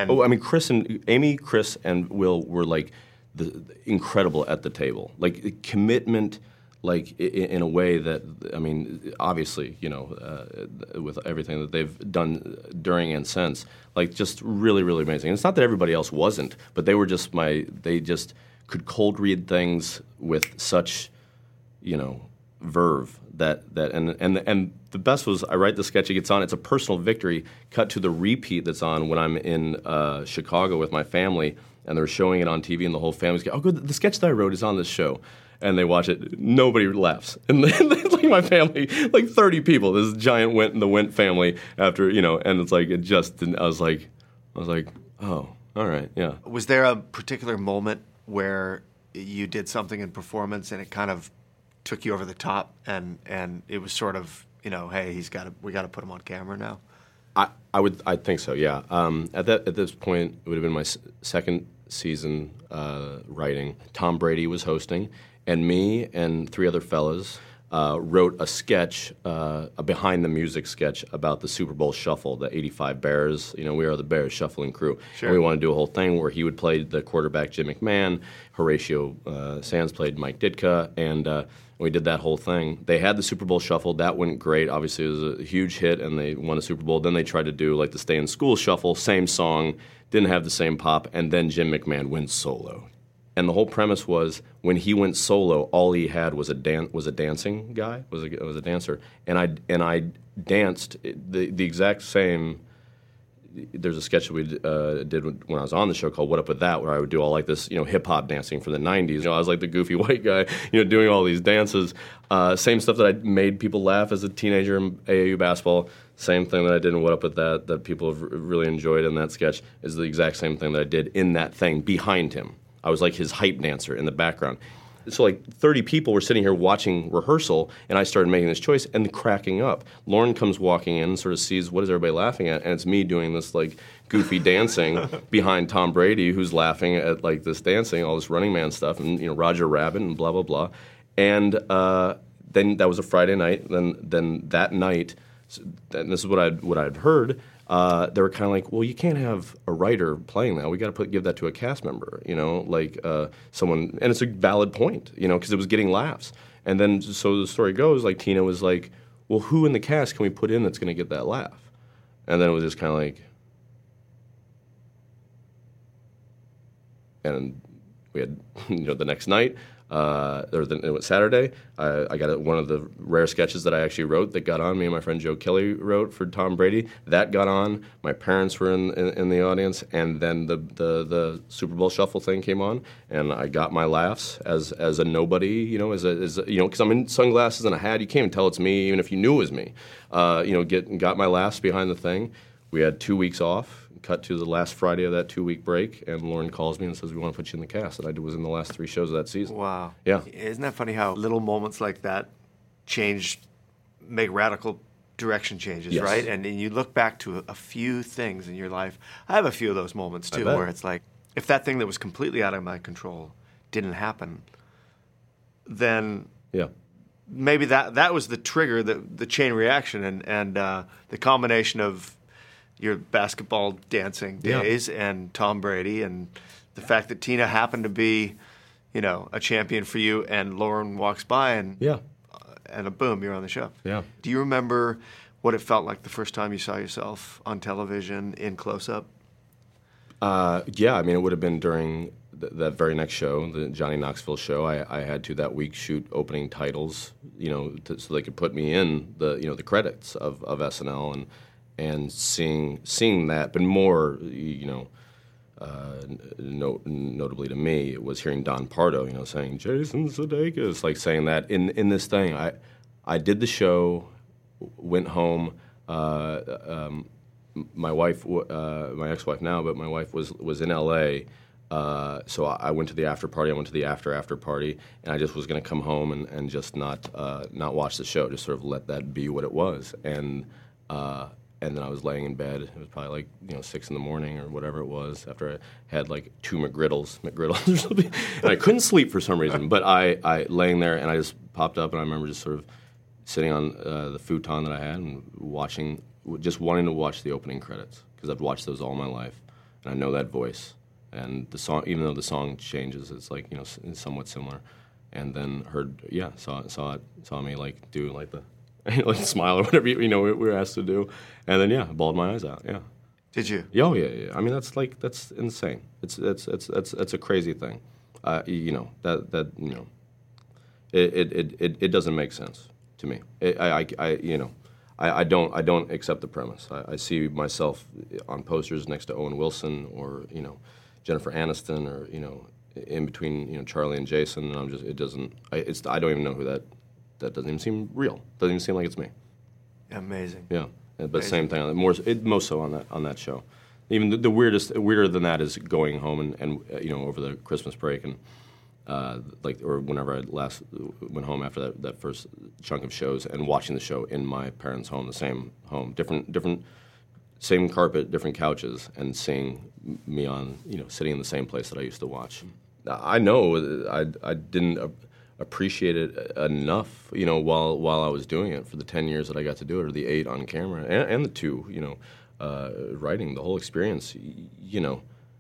C: Amy, Chris, and Will were like incredible at the table. Like commitment, like in a way that, obviously, with everything that they've done during and since, like just really, really amazing. And it's not that everybody else wasn't, but they were just they just could cold read things with such, verve and the best was I write the sketch, it gets on, it's a personal victory, cut to the repeat that's on when I'm in Chicago with my family, and they're showing it on TV, and the whole family's going, oh, good, the sketch that I wrote is on this show. And they watch it, nobody laughs. And like my family, like 30 people, this giant Went family after, and it's like, it just didn't, I was like, oh, all right, yeah.
A: Was there a particular moment where you did something in performance and it kind of took you over the top, and it was sort of, hey, we got to put him on camera now?
C: I think so, yeah. At this point, it would have been my second season writing. Tom Brady was hosting, and me and three other fellas wrote a sketch, a behind-the-music sketch about the Super Bowl Shuffle, the 85 Bears. We are the Bears shuffling crew.
A: Sure.
C: And we wanted to do a whole thing where he would play the quarterback, Jim McMahon, Horatio Sands played Mike Ditka, and we did that whole thing. They had the Super Bowl Shuffle. That went great. Obviously, it was a huge hit, and they won a Super Bowl. Then they tried to do like the Stay in School Shuffle, same song, didn't have the same pop, and then Jim McMahon went solo. And the whole premise was when he went solo, all he had was a dancing guy, was a dancer, and I danced the exact same. There's a sketch that we did when I was on the show called "What Up With That," where I would do all like this, hip hop dancing from the '90s. I was like the goofy white guy, doing all these dances. Same stuff that I made people laugh as a teenager in AAU basketball. Same thing that I did in "What Up With That" people have really enjoyed in that sketch is the exact same thing that I did in that thing behind him. I was like his hype dancer in the background. So like 30 people were sitting here watching rehearsal, and I started making this choice and cracking up. Lauren comes walking in and sort of sees what is everybody laughing at, and it's me doing this like goofy dancing behind Tom Brady, who's laughing at like this dancing, all this Running Man stuff, and Roger Rabbit and blah blah blah. And then that was a Friday night. Then that night, and this is what I'd heard. They were kind of like, well, you can't have a writer playing that. We got to give that to a cast member, someone. And it's a valid point, because it was getting laughs. And then, so the story goes, like Tina was like, well, who in the cast can we put in that's going to get that laugh? And then it was just kind of like, and we had, the next night. It was Saturday. I got one of the rare sketches that I actually wrote that got on. Me and my friend Joe Kelly wrote for Tom Brady. That got on. My parents were in the audience, and then the Super Bowl Shuffle thing came on, and I got my laughs as a nobody. Because I'm in sunglasses and a hat. You can't even tell it's me, even if you knew it was me. Got my laughs behind the thing. We had 2 weeks off. Cut to the last Friday of that 2-week break, and Lauren calls me and says, we want to put you in the cast. And I was in the last 3 shows of that season.
A: Wow.
C: Yeah.
A: Isn't that funny how little moments like that make radical direction changes,
C: yes.
A: right? And you look back to a few things in your life. I have a few of those moments, too, where it's like, if that thing that was completely out of my control didn't happen, then maybe that was the trigger, the chain reaction, and the combination of your basketball dancing days and Tom Brady and the fact that Tina happened to be, a champion for you, and Lauren walks by and boom, you're on the show.
C: Yeah.
A: Do you remember what it felt like the first time you saw yourself on television in close-up?
C: Yeah, I mean, it would have been during that very next show, the Johnny Knoxville show. I had to that week shoot opening titles, so they could put me in the credits of SNL, and seeing that, but more, notably to me, it was hearing Don Pardo, saying Jason Sudeikis, like saying that in this thing. I did the show, went home. My wife, my ex-wife now, but my wife was in L.A., so I went to the after party. I went to the after party, and I just was going to come home and just not watch the show, just sort of let that be what it was. And then I was laying in bed. It was probably 6 in the morning or whatever it was, after I had like 2 McGriddles or something. And I couldn't sleep for some reason. But I laying there, and I just popped up, and I remember just sort of sitting on the futon that I had and just wanting to watch the opening credits, because I've watched those all my life, and I know that voice. And the song, even though the song changes, it's like, it's somewhat similar. And then saw me like do like the like smile or whatever we were asked to do, and then bawled my eyes out. Yeah.
A: Did you?
C: Oh yeah. I mean, that's insane. It's a crazy thing. It doesn't make sense to me. I don't accept the premise. I see myself on posters next to Owen Wilson or Jennifer Aniston, or in between Charlie and Jason, and I don't even know who that doesn't even seem real. Doesn't even seem like it's me.
A: Amazing.
C: Yeah, but amazing. Same thing. More so on that show. Even the weirder than that is going home and over the Christmas break and or whenever I last went home after that first chunk of shows, and watching the show in my parents' home, the same home, different. Same carpet, different couches, and seeing me on, sitting in the same place that I used to watch. I know I didn't appreciate it enough, while I was doing it for the 10 years that I got to do it, or the 8 on camera, and the 2, writing, the whole experience. You're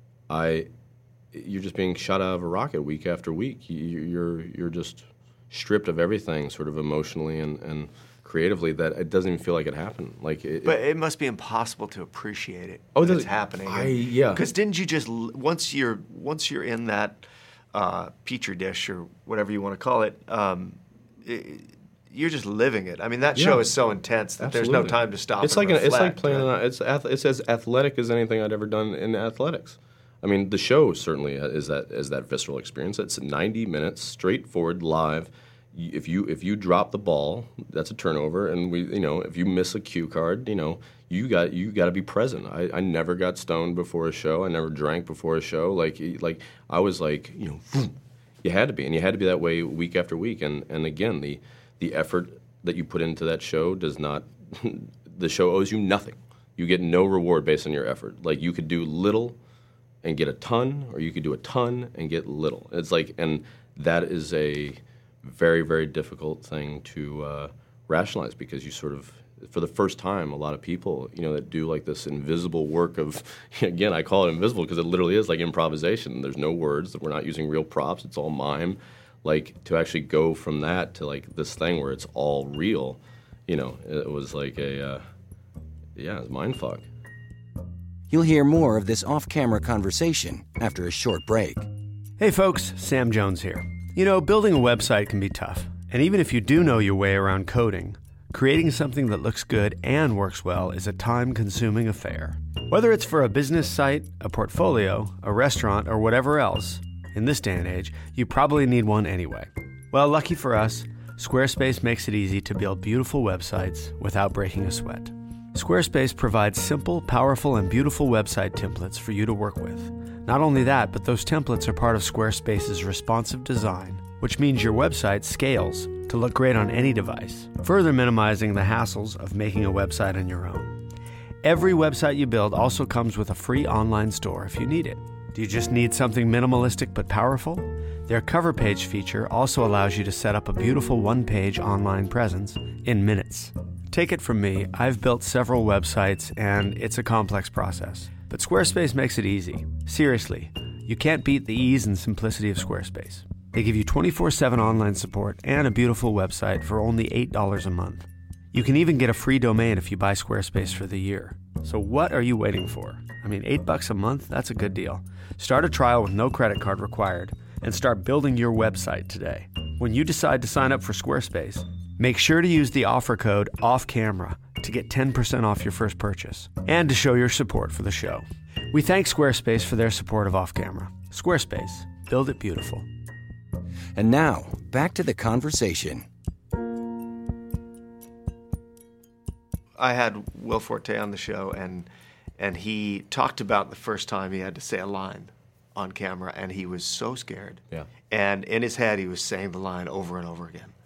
C: just being shot out of a rocket week after week. You're just stripped of everything, sort of emotionally and creatively, that it doesn't even feel like it happened. But
A: it must be impossible to appreciate it.
C: Oh,
A: it's happening. Because didn't you just once you're in that petri dish or whatever you want to call it, you're just living it. I mean, that show is so intense that Absolutely. There's no time to stop.
C: It's
A: and
C: like
A: reflect.
C: It's like playing. It's as athletic as anything I'd ever done in athletics. I mean, the show certainly is that visceral experience. It's 90 minutes, straightforward, live. If you drop the ball, that's a turnover, and if you miss a cue card, you got to be present. I never got stoned before a show. I never drank before a show. Like I was like, you had to be, and you had to be that way week after week. And again, the effort that you put into that show does not. The show owes you nothing. You get no reward based on your effort. Like, you could do little and get a ton, or you could do a ton and get little. It's like, and that is a very, very difficult thing to rationalize, because you sort of, for the first time, a lot of people, that do like this invisible work of, again, I call it invisible because it literally is like improvisation. There's no words, we're not using real props, it's all mime. Like, to actually go from that to like this thing where it's all real, it was like it was mind fuck.
B: You'll hear more of this off-camera conversation after a short break.
A: Hey folks, Sam Jones here. Building a website can be tough, and even if you do know your way around coding, creating something that looks good and works well is a time-consuming affair. Whether it's for a business site, a portfolio, a restaurant, or whatever else, in this day and age, you probably need one anyway. Well, lucky for us, Squarespace makes it easy to build beautiful websites without breaking a sweat. Squarespace provides simple, powerful, and beautiful website templates for you to work with. Not only that, but those templates are part of Squarespace's responsive design, which means your website scales to look great on any device, further minimizing the hassles of making a website on your own. Every website you build also comes with a free online store if you need it. Do you just need something minimalistic but powerful? Their cover page feature also allows you to set up a beautiful one-page online presence in minutes. Take it from me, I've built several websites and it's a complex process. But Squarespace makes it easy. Seriously, you can't beat the ease and simplicity of Squarespace. They give you 24/7 online support and a beautiful website for only $8 a month. You can even get a free domain if you buy Squarespace for the year. So what are you waiting for? I mean, $8 a month, that's a good deal. Start a trial with no credit card required and start building your website today. When you decide to sign up for Squarespace, make sure to use the offer code OFFCAMERA to get 10% off your first purchase and to show your support for the show. We thank Squarespace for their support of Off Camera. Squarespace, build it beautiful.
B: And now, back to the conversation.
A: I had Will Forte on the show, and he talked about the first time he had to say a line on camera, and he was so scared.
C: Yeah.
A: And in his head, he was saying the line over and over again.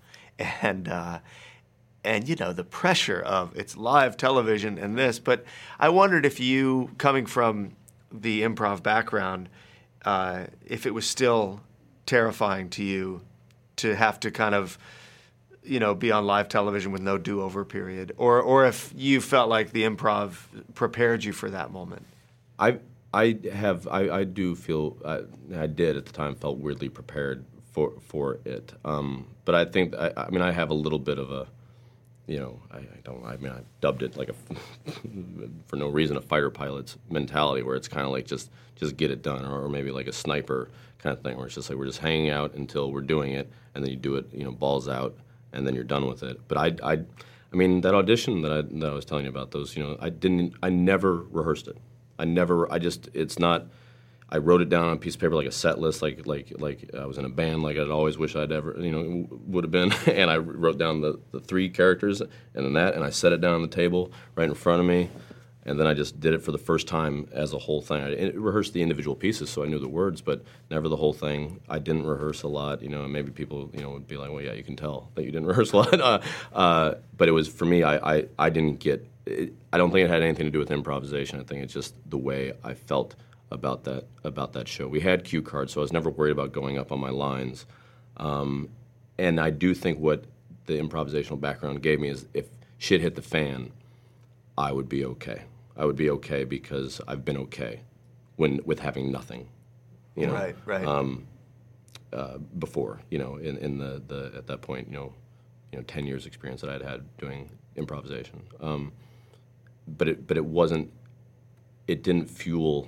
A: And you know, the pressure of it's live television and this, but I wondered if you, coming from the improv background, if it was still terrifying to you to have to kind of, you know, be on live television with no do-over period, or if you felt like the improv prepared you for that moment.
C: I do feel I did at the time felt weirdly prepared for it, but I think I have a little bit of a, you know, I dubbed it like a for no reason a fighter pilot's mentality, where it's kind of like just get it done, or maybe like a sniper kind of thing, where it's just like we're just hanging out until we're doing it, and then you do it, you know, balls out, and then you're done with it. But I mean that audition that I was telling you about, those, you know, I never rehearsed it. It's not. I wrote it down on a piece of paper like a set list, like I was in a band, like I'd always wish I'd ever, you know, would have been. And I wrote down the three characters and then that, and I set it down on the table right in front of me, and then I just did it for the first time as a whole thing. I rehearsed the individual pieces, so I knew the words, but never the whole thing. I didn't rehearse a lot, you know, and maybe people, you know, would be like, well, yeah, you can tell that you didn't rehearse a lot. But it was, for me, I didn't get it. I don't think it had anything to do with improvisation. I think it's just the way I felt about that show. We had cue cards, so I was never worried about going up on my lines. And I do think what the improvisational background gave me is if shit hit the fan, I would be okay. I would be okay because I've been okay with having nothing, you know. Right. Before, you know, in the at that point, you know, 10 years experience that I'd had doing improvisation. But it wasn't. It didn't fuel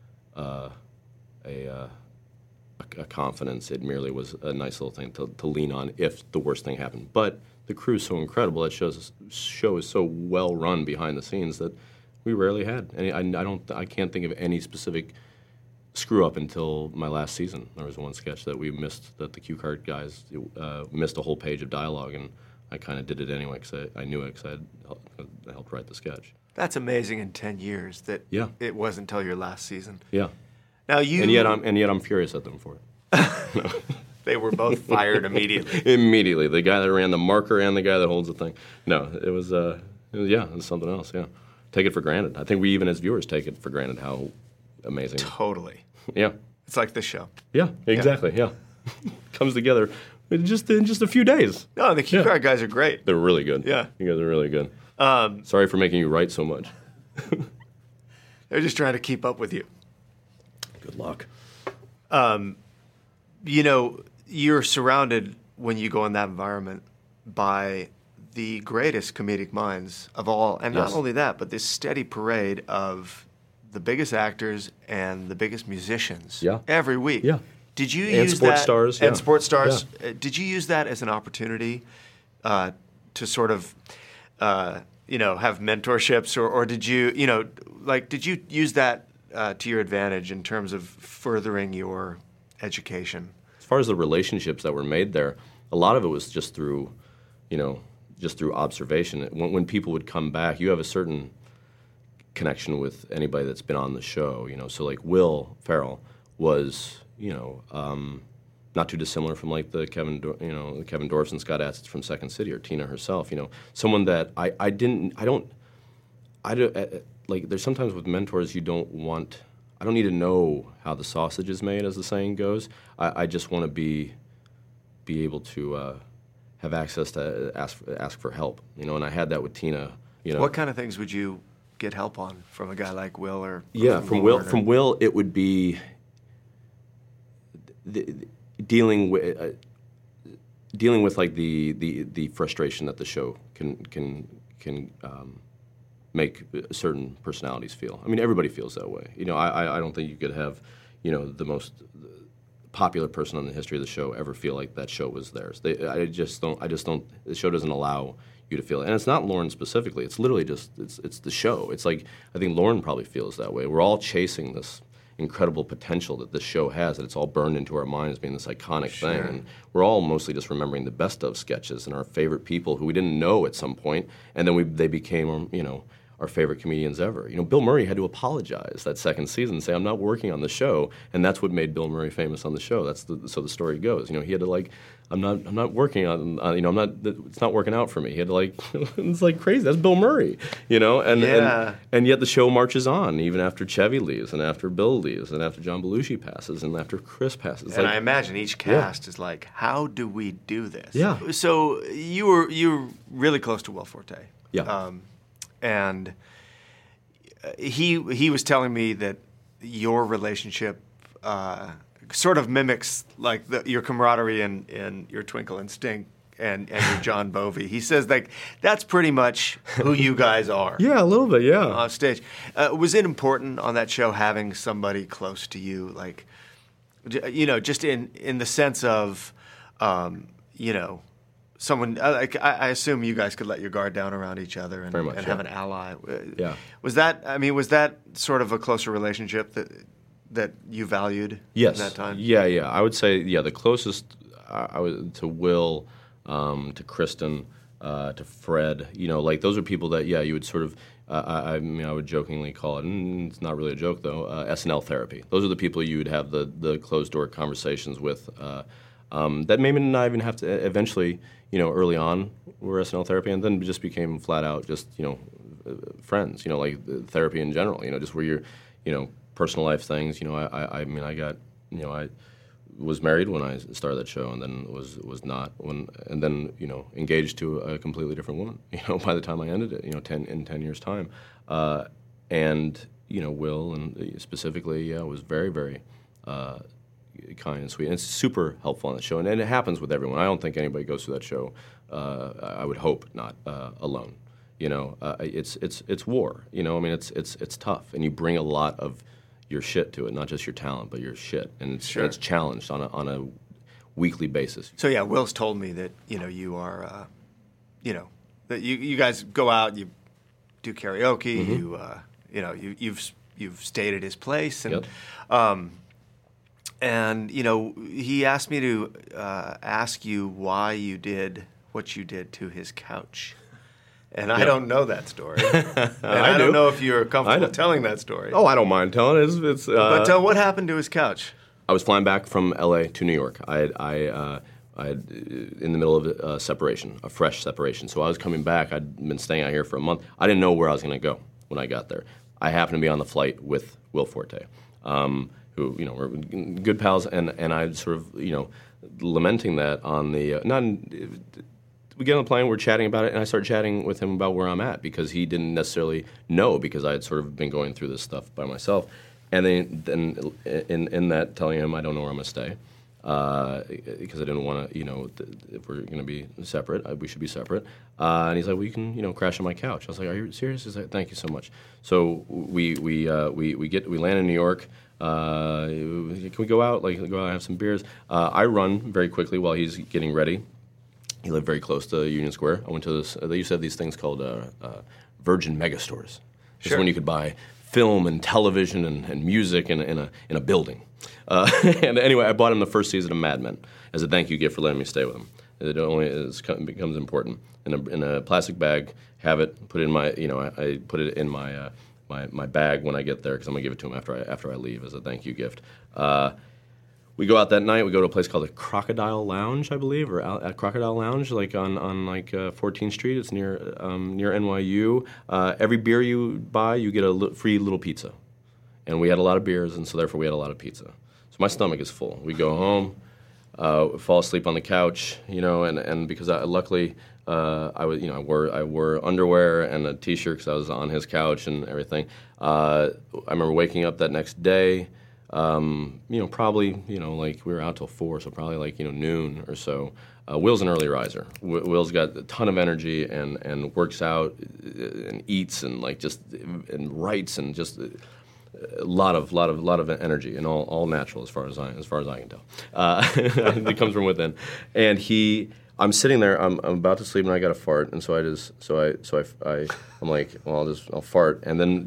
C: a confidence. It merely was a nice little thing to lean on if the worst thing happened. But the crew's so incredible. That show is so well run behind the scenes that we rarely had any. I can't think of any specific screw up until my last season. There was one sketch that we missed, that the cue card guys missed a whole page of dialogue, and I kind of did it anyway because I knew it, because I helped write the sketch.
A: That's amazing in 10 years that it wasn't until your last season.
C: Yeah.
A: Now
C: and yet I'm furious at them for it.
A: They were both fired immediately.
C: Immediately, the guy that ran the marker and the guy that holds the thing. No, it was something else. Yeah, take it for granted. I think we even as viewers take it for granted how amazing.
A: Totally.
C: Yeah.
A: It's like this show.
C: Yeah, exactly. Yeah, comes together in just a few days.
A: No, the cue card guys are great.
C: They're really good.
A: Yeah,
C: you guys are really good. Sorry for making you write so much.
A: They're just trying to keep up with you.
C: Good luck.
A: You know, you're surrounded when you go in that environment by the greatest comedic minds of all. And not only that, but this steady parade of the biggest actors and the biggest musicians every week.
C: Yeah.
A: Did you
C: use sports
A: that?
C: Stars.
A: And sports stars.
C: Yeah.
A: Did you use that as an opportunity to sort of, have mentorships, or did you, did you use that to your advantage in terms of furthering your education?
C: As far as the relationships that were made there, a lot of it was just through observation. When people would come back, you have a certain connection with anybody that's been on the show, So like Will Ferrell was, not too dissimilar from like the Kevin Dorfs and Scott Adsit from Second City, or Tina herself, someone that there's sometimes with mentors you don't want. I don't need to know how the sausage is made, as the saying goes. I just want to be able to have access to ask for help, and I had that with Tina.
A: What kind of things would you get help on from a guy like Will or?
C: From Will. From Will, it would be dealing with like the frustration that the show can make certain personalities feel. I mean, everybody feels that way. I don't think you could have, the most popular person in the history of the show ever feel like that show was theirs. I just don't. The show doesn't allow you to feel it, and it's not Lauren specifically. It's literally just it's the show. It's like I think Lauren probably feels that way. We're all chasing this incredible potential that this show has, that it's all burned into our minds being this iconic thing. And we're all mostly just remembering the best of sketches and our favorite people who we didn't know at some point, and then they became, our favorite comedians ever. Bill Murray had to apologize that second season and say, I'm not working on the show, and that's what made Bill Murray famous on the show. So the story goes. He had to I'm not working on, it's not working out for me. He had to it's like crazy. That's Bill Murray, and yet the show marches on even after Chevy leaves, and after Bill leaves, and after John Belushi passes, and after Chris passes.
A: And I imagine each cast is like, how do we do this?
C: Yeah.
A: So you were really close to Will Forte.
C: Yeah.
A: And he was telling me that your relationship sort of mimics like your camaraderie in your Twinkle and Stink and your John Bovey. He says that's pretty much who you guys are.
C: Yeah, a little bit, yeah.
A: On stage. Was it important on that show having somebody close to you, just in the sense of, someone, I assume you guys could let your guard down around each other and have an ally.
C: Yeah.
A: Was that sort of a closer relationship that you valued at that time?
C: Yeah. I would say, the closest I was to Will, to Kristen, to Fred. Those are people that, you would sort of, I would jokingly call it, and it's not really a joke though, SNL therapy. Those are the people you would have the closed-door conversations with. That maybe not even have to eventually, early on were SNL therapy, and then just became flat out just, friends, therapy in general, just where you're, personal life things. I was married when I started that show, and then was not and then, engaged to a completely different woman, by the time I ended it, in 10 years' time. And, Will, and specifically, was very, very, kind and sweet, and it's super helpful on the show, and it happens with everyone. I don't think anybody goes through that show. I would hope not alone. It's war. It's tough, and you bring a lot of your shit to it, not just your talent, but your shit, and it's challenged on a weekly basis.
A: So yeah, Will's told me that you are, that you guys go out, you do karaoke, you've stayed at his place, and.
C: Yep.
A: And, he asked me to ask you why you did what you did to his couch. And I don't know that story. I don't know if you're comfortable telling that story.
C: Oh, I don't mind telling it.
A: But tell what happened to his couch.
C: I was flying back from L.A. to New York. I had in the middle of a separation, a fresh separation. So I was coming back. I'd been staying out here for a month. I didn't know where I was going to go when I got there. I happened to be on the flight with Will Forte. Who were good pals, and I sort of lamenting that on the we get on the plane, we're chatting about it, and I start chatting with him about where I'm at because he didn't necessarily know because I had sort of been going through this stuff by myself, and then in that telling him I don't know where I'm gonna stay because I didn't want to if we're gonna be separate we should be separate, and he's like, well, you can crash on my couch. I was like, are you serious? He's like, thank you so much. So we land in New York. Can we go out? Go out and have some beers? I run very quickly while he's getting ready. He lived very close to Union Square. I went to this. They used to have these things called Virgin Megastores. This is when you could buy film and television and music in a building. And anyway, I bought him the first season of Mad Men as a thank you gift for letting me stay with him. It only becomes important in a plastic bag. Have it put in my I put it in my. My bag when I get there because I'm gonna give it to him after I leave as a thank you gift. We go out that night. We go to a place called the Crocodile Lounge, I believe, or at Crocodile Lounge, on 14th Street. It's near NYU. Every beer you buy, you get a free little pizza, and we had a lot of beers, and so therefore we had a lot of pizza. So my stomach is full. We go home, fall asleep on the couch, and because luckily I wore underwear and a T-shirt because I was on his couch and everything. I remember waking up that next day. Probably, like we were out till 4, so probably like, noon or so. Will's an early riser. Will's got a ton of energy and works out and eats and and writes and just a lot of energy and all natural as far as I can tell. It comes from within. And I'm sitting there. I'm about to sleep and I got a fart, and so I'm like, well, I'll fart, and then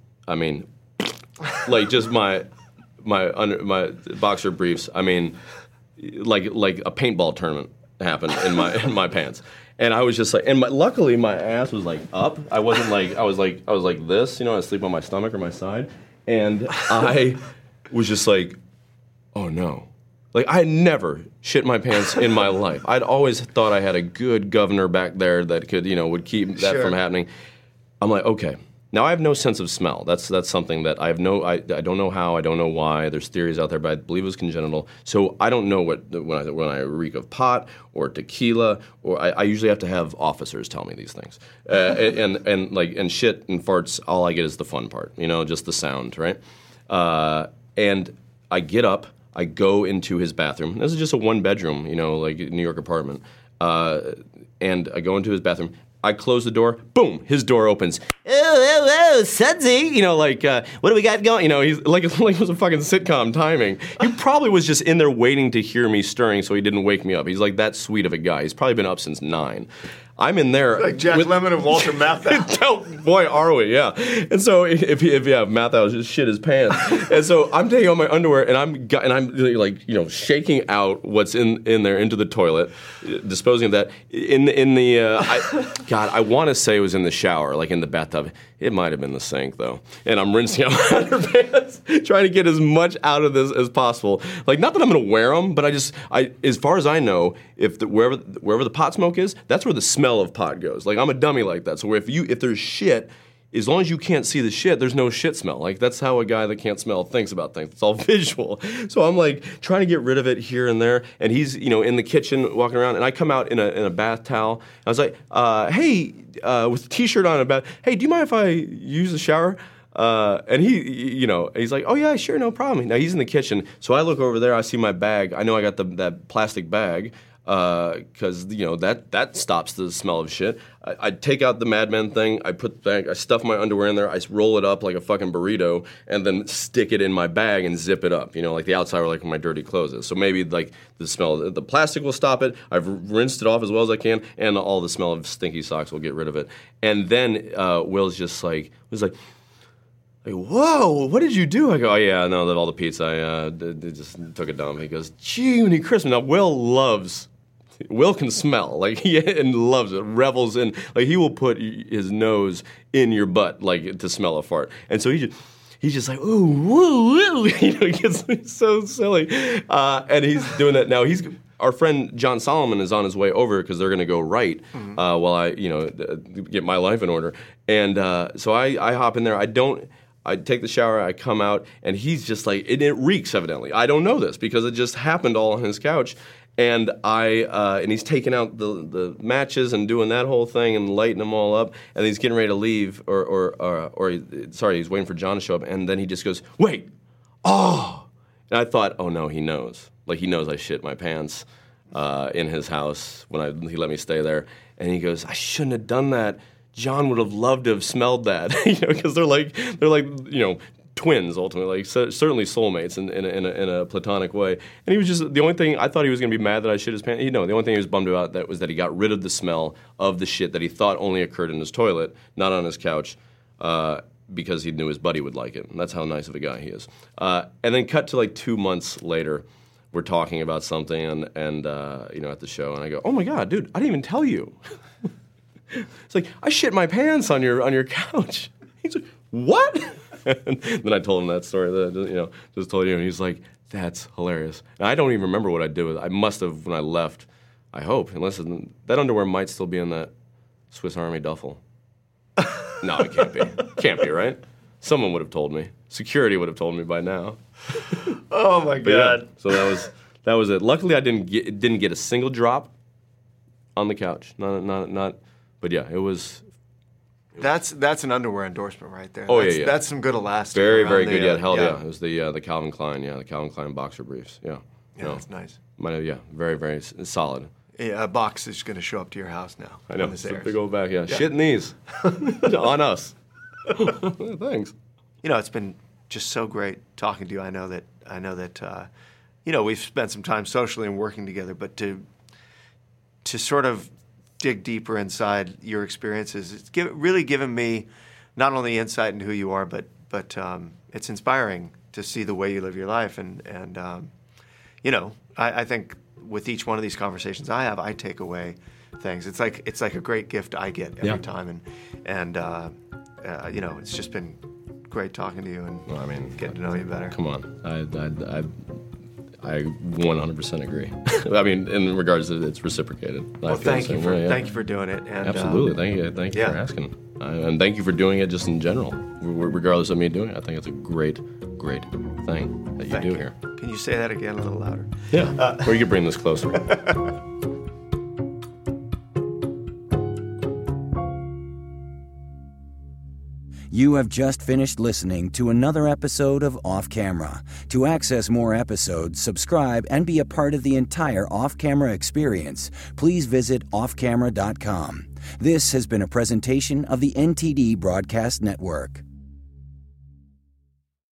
C: my boxer briefs. I mean, like a paintball tournament happened in my pants, and I was just like, luckily my ass was like up. I wasn't like I was like this, I sleep on my stomach or my side, and I was just like, oh no. Like, I had never shit my pants in my life. I'd always thought I had a good governor back there that could, would keep that from happening. I'm like, okay. Now I have no sense of smell. That's something that I don't know how, I don't know why. There's theories out there, but I believe it was congenital. So I don't know when I reek of pot or tequila, or I usually have to have officers tell me these things. And shit and farts, all I get is the fun part, just the sound, right? And I get up. I go into his bathroom. This is just a one-bedroom, like New York apartment. And I go into his bathroom. I close the door. Boom! His door opens. Oh, Sudsy! What do we got going? He's like it was a fucking sitcom timing. He probably was just in there waiting to hear me stirring, so he didn't wake me up. He's like that sweet of a guy. He's probably been up since 9. I'm in there
D: like Jack Lemmon and Walter Matthau.
C: Oh, boy, are we? Yeah. And so if Matthau just shit his pants, and so I'm taking off my underwear and I'm like shaking out what's in there into the toilet, disposing of that I want to say it was in the shower, like in the bathtub. It might have been the sink though, and I'm rinsing out my underpants, trying to get as much out of this as possible. Like, not that I'm going to wear them, but as far as I know, wherever the pot smoke is, that's where the smell of pot goes. Like, I'm a dummy like that. So if there's shit, as long as you can't see the shit, there's no shit smell. Like, that's how a guy that can't smell thinks about things. It's all visual. So I'm like trying to get rid of it here and there, and he's in the kitchen walking around, and I come out in a bath towel. I was like, hey, with a T-shirt on, hey, do you mind if I use the shower? And he's like, oh yeah, sure, no problem. Now he's in the kitchen, so I look over there, I see my bag. I know I got that plastic bag, because that stops the smell of shit. I take out the Mad Men thing. I stuff my underwear in there. I roll it up like a fucking burrito, and then stick it in my bag and zip it up. Like the outside, where like my dirty clothes is. So maybe like the smell, the plastic will stop it. I've rinsed it off as well as I can, and all the smell of stinky socks will get rid of it. And then Will's just like whoa, what did you do? I go, oh yeah, no, that all the pizza, I just took a dump. He goes, Jiminy Christmas. Now Will can smell, and loves it, revels in, he will put his nose in your butt, to smell a fart. And so he's just like, ooh, woo, woo, he gets so silly. And he's doing that now. Our friend John Solomon is on his way over because they're going to go right while I, get my life in order. And so I hop in there. I take the shower, I come out, and he's just like, it reeks evidently. I don't know this because it just happened all on his couch. And and he's taking out the matches and doing that whole thing and lighting them all up, and he's getting ready to leave, he's waiting for John to show up, and then he just goes, wait, oh, and I thought, oh no, he knows, he knows I shit my pants in his house when he let me stay there, and he goes, I shouldn't have done that. John would have loved to have smelled that, because they're like twins ultimately, certainly soulmates in a platonic way. And he was just, the only thing, I thought he was going to be mad that I shit his pants. The only thing he was bummed about was that he got rid of the smell of the shit that he thought only occurred in his toilet, not on his couch, because he knew his buddy would like it. And that's how nice of a guy he is. And then cut to 2 months later, we're talking about something and at the show, and I go, oh my God, dude, I didn't even tell you. It's like, I shit my pants on your couch. He's like, what? And then I told him that story that just told you, and he's like, that's hilarious. And I don't even remember what I did with it. I must have when I left. I hope, unless that underwear might still be in that Swiss Army duffel. No, it can't be. Can't be, right? Someone would have told me. security would have told me by now.
D: Oh my God!
C: Yeah, so that was it. Luckily, I didn't get a single drop on the couch. Not. But yeah, it was.
A: That's an underwear endorsement right there.
C: Oh,
A: that's,
C: yeah.
A: That's some good elastic.
C: Very good. Yeah, hell yeah. It was the Calvin Klein. Yeah, the Calvin Klein boxer briefs. Yeah.
A: Yeah,
C: No.
A: that's nice.
C: Very solid.
A: Yeah, a box is going to show up to your house now.
C: I know.
A: when this airs.
C: They go back. Yeah. Shit in these on us. Thanks.
A: You know, it's been just so great talking to you. I know that you know, we've spent some time socially and working together, but to sort of dig deeper inside your experiences, it's really given me not only insight into who you are, but it's inspiring to see the way you live your life. And you know, I think with each one of these conversations I have, I take away things. It's like a great gift I get every time, and you know, it's just been great talking to you and getting to know you better.
C: Come on, I 100% agree. I mean, in regards to it's reciprocated.
A: Well, thank you for doing it. And,
C: absolutely, thank you for asking, and thank you for doing it just in general, regardless of me doing it. I think it's a great thing that you do here.
A: Can you say that again a little louder?
C: Yeah, or you could bring this closer.
B: You have just finished listening to another episode of Off Camera. To access more episodes, subscribe, and be a part of the entire Off Camera experience, please visit offcamera.com. This has been a presentation of the NTD Broadcast Network.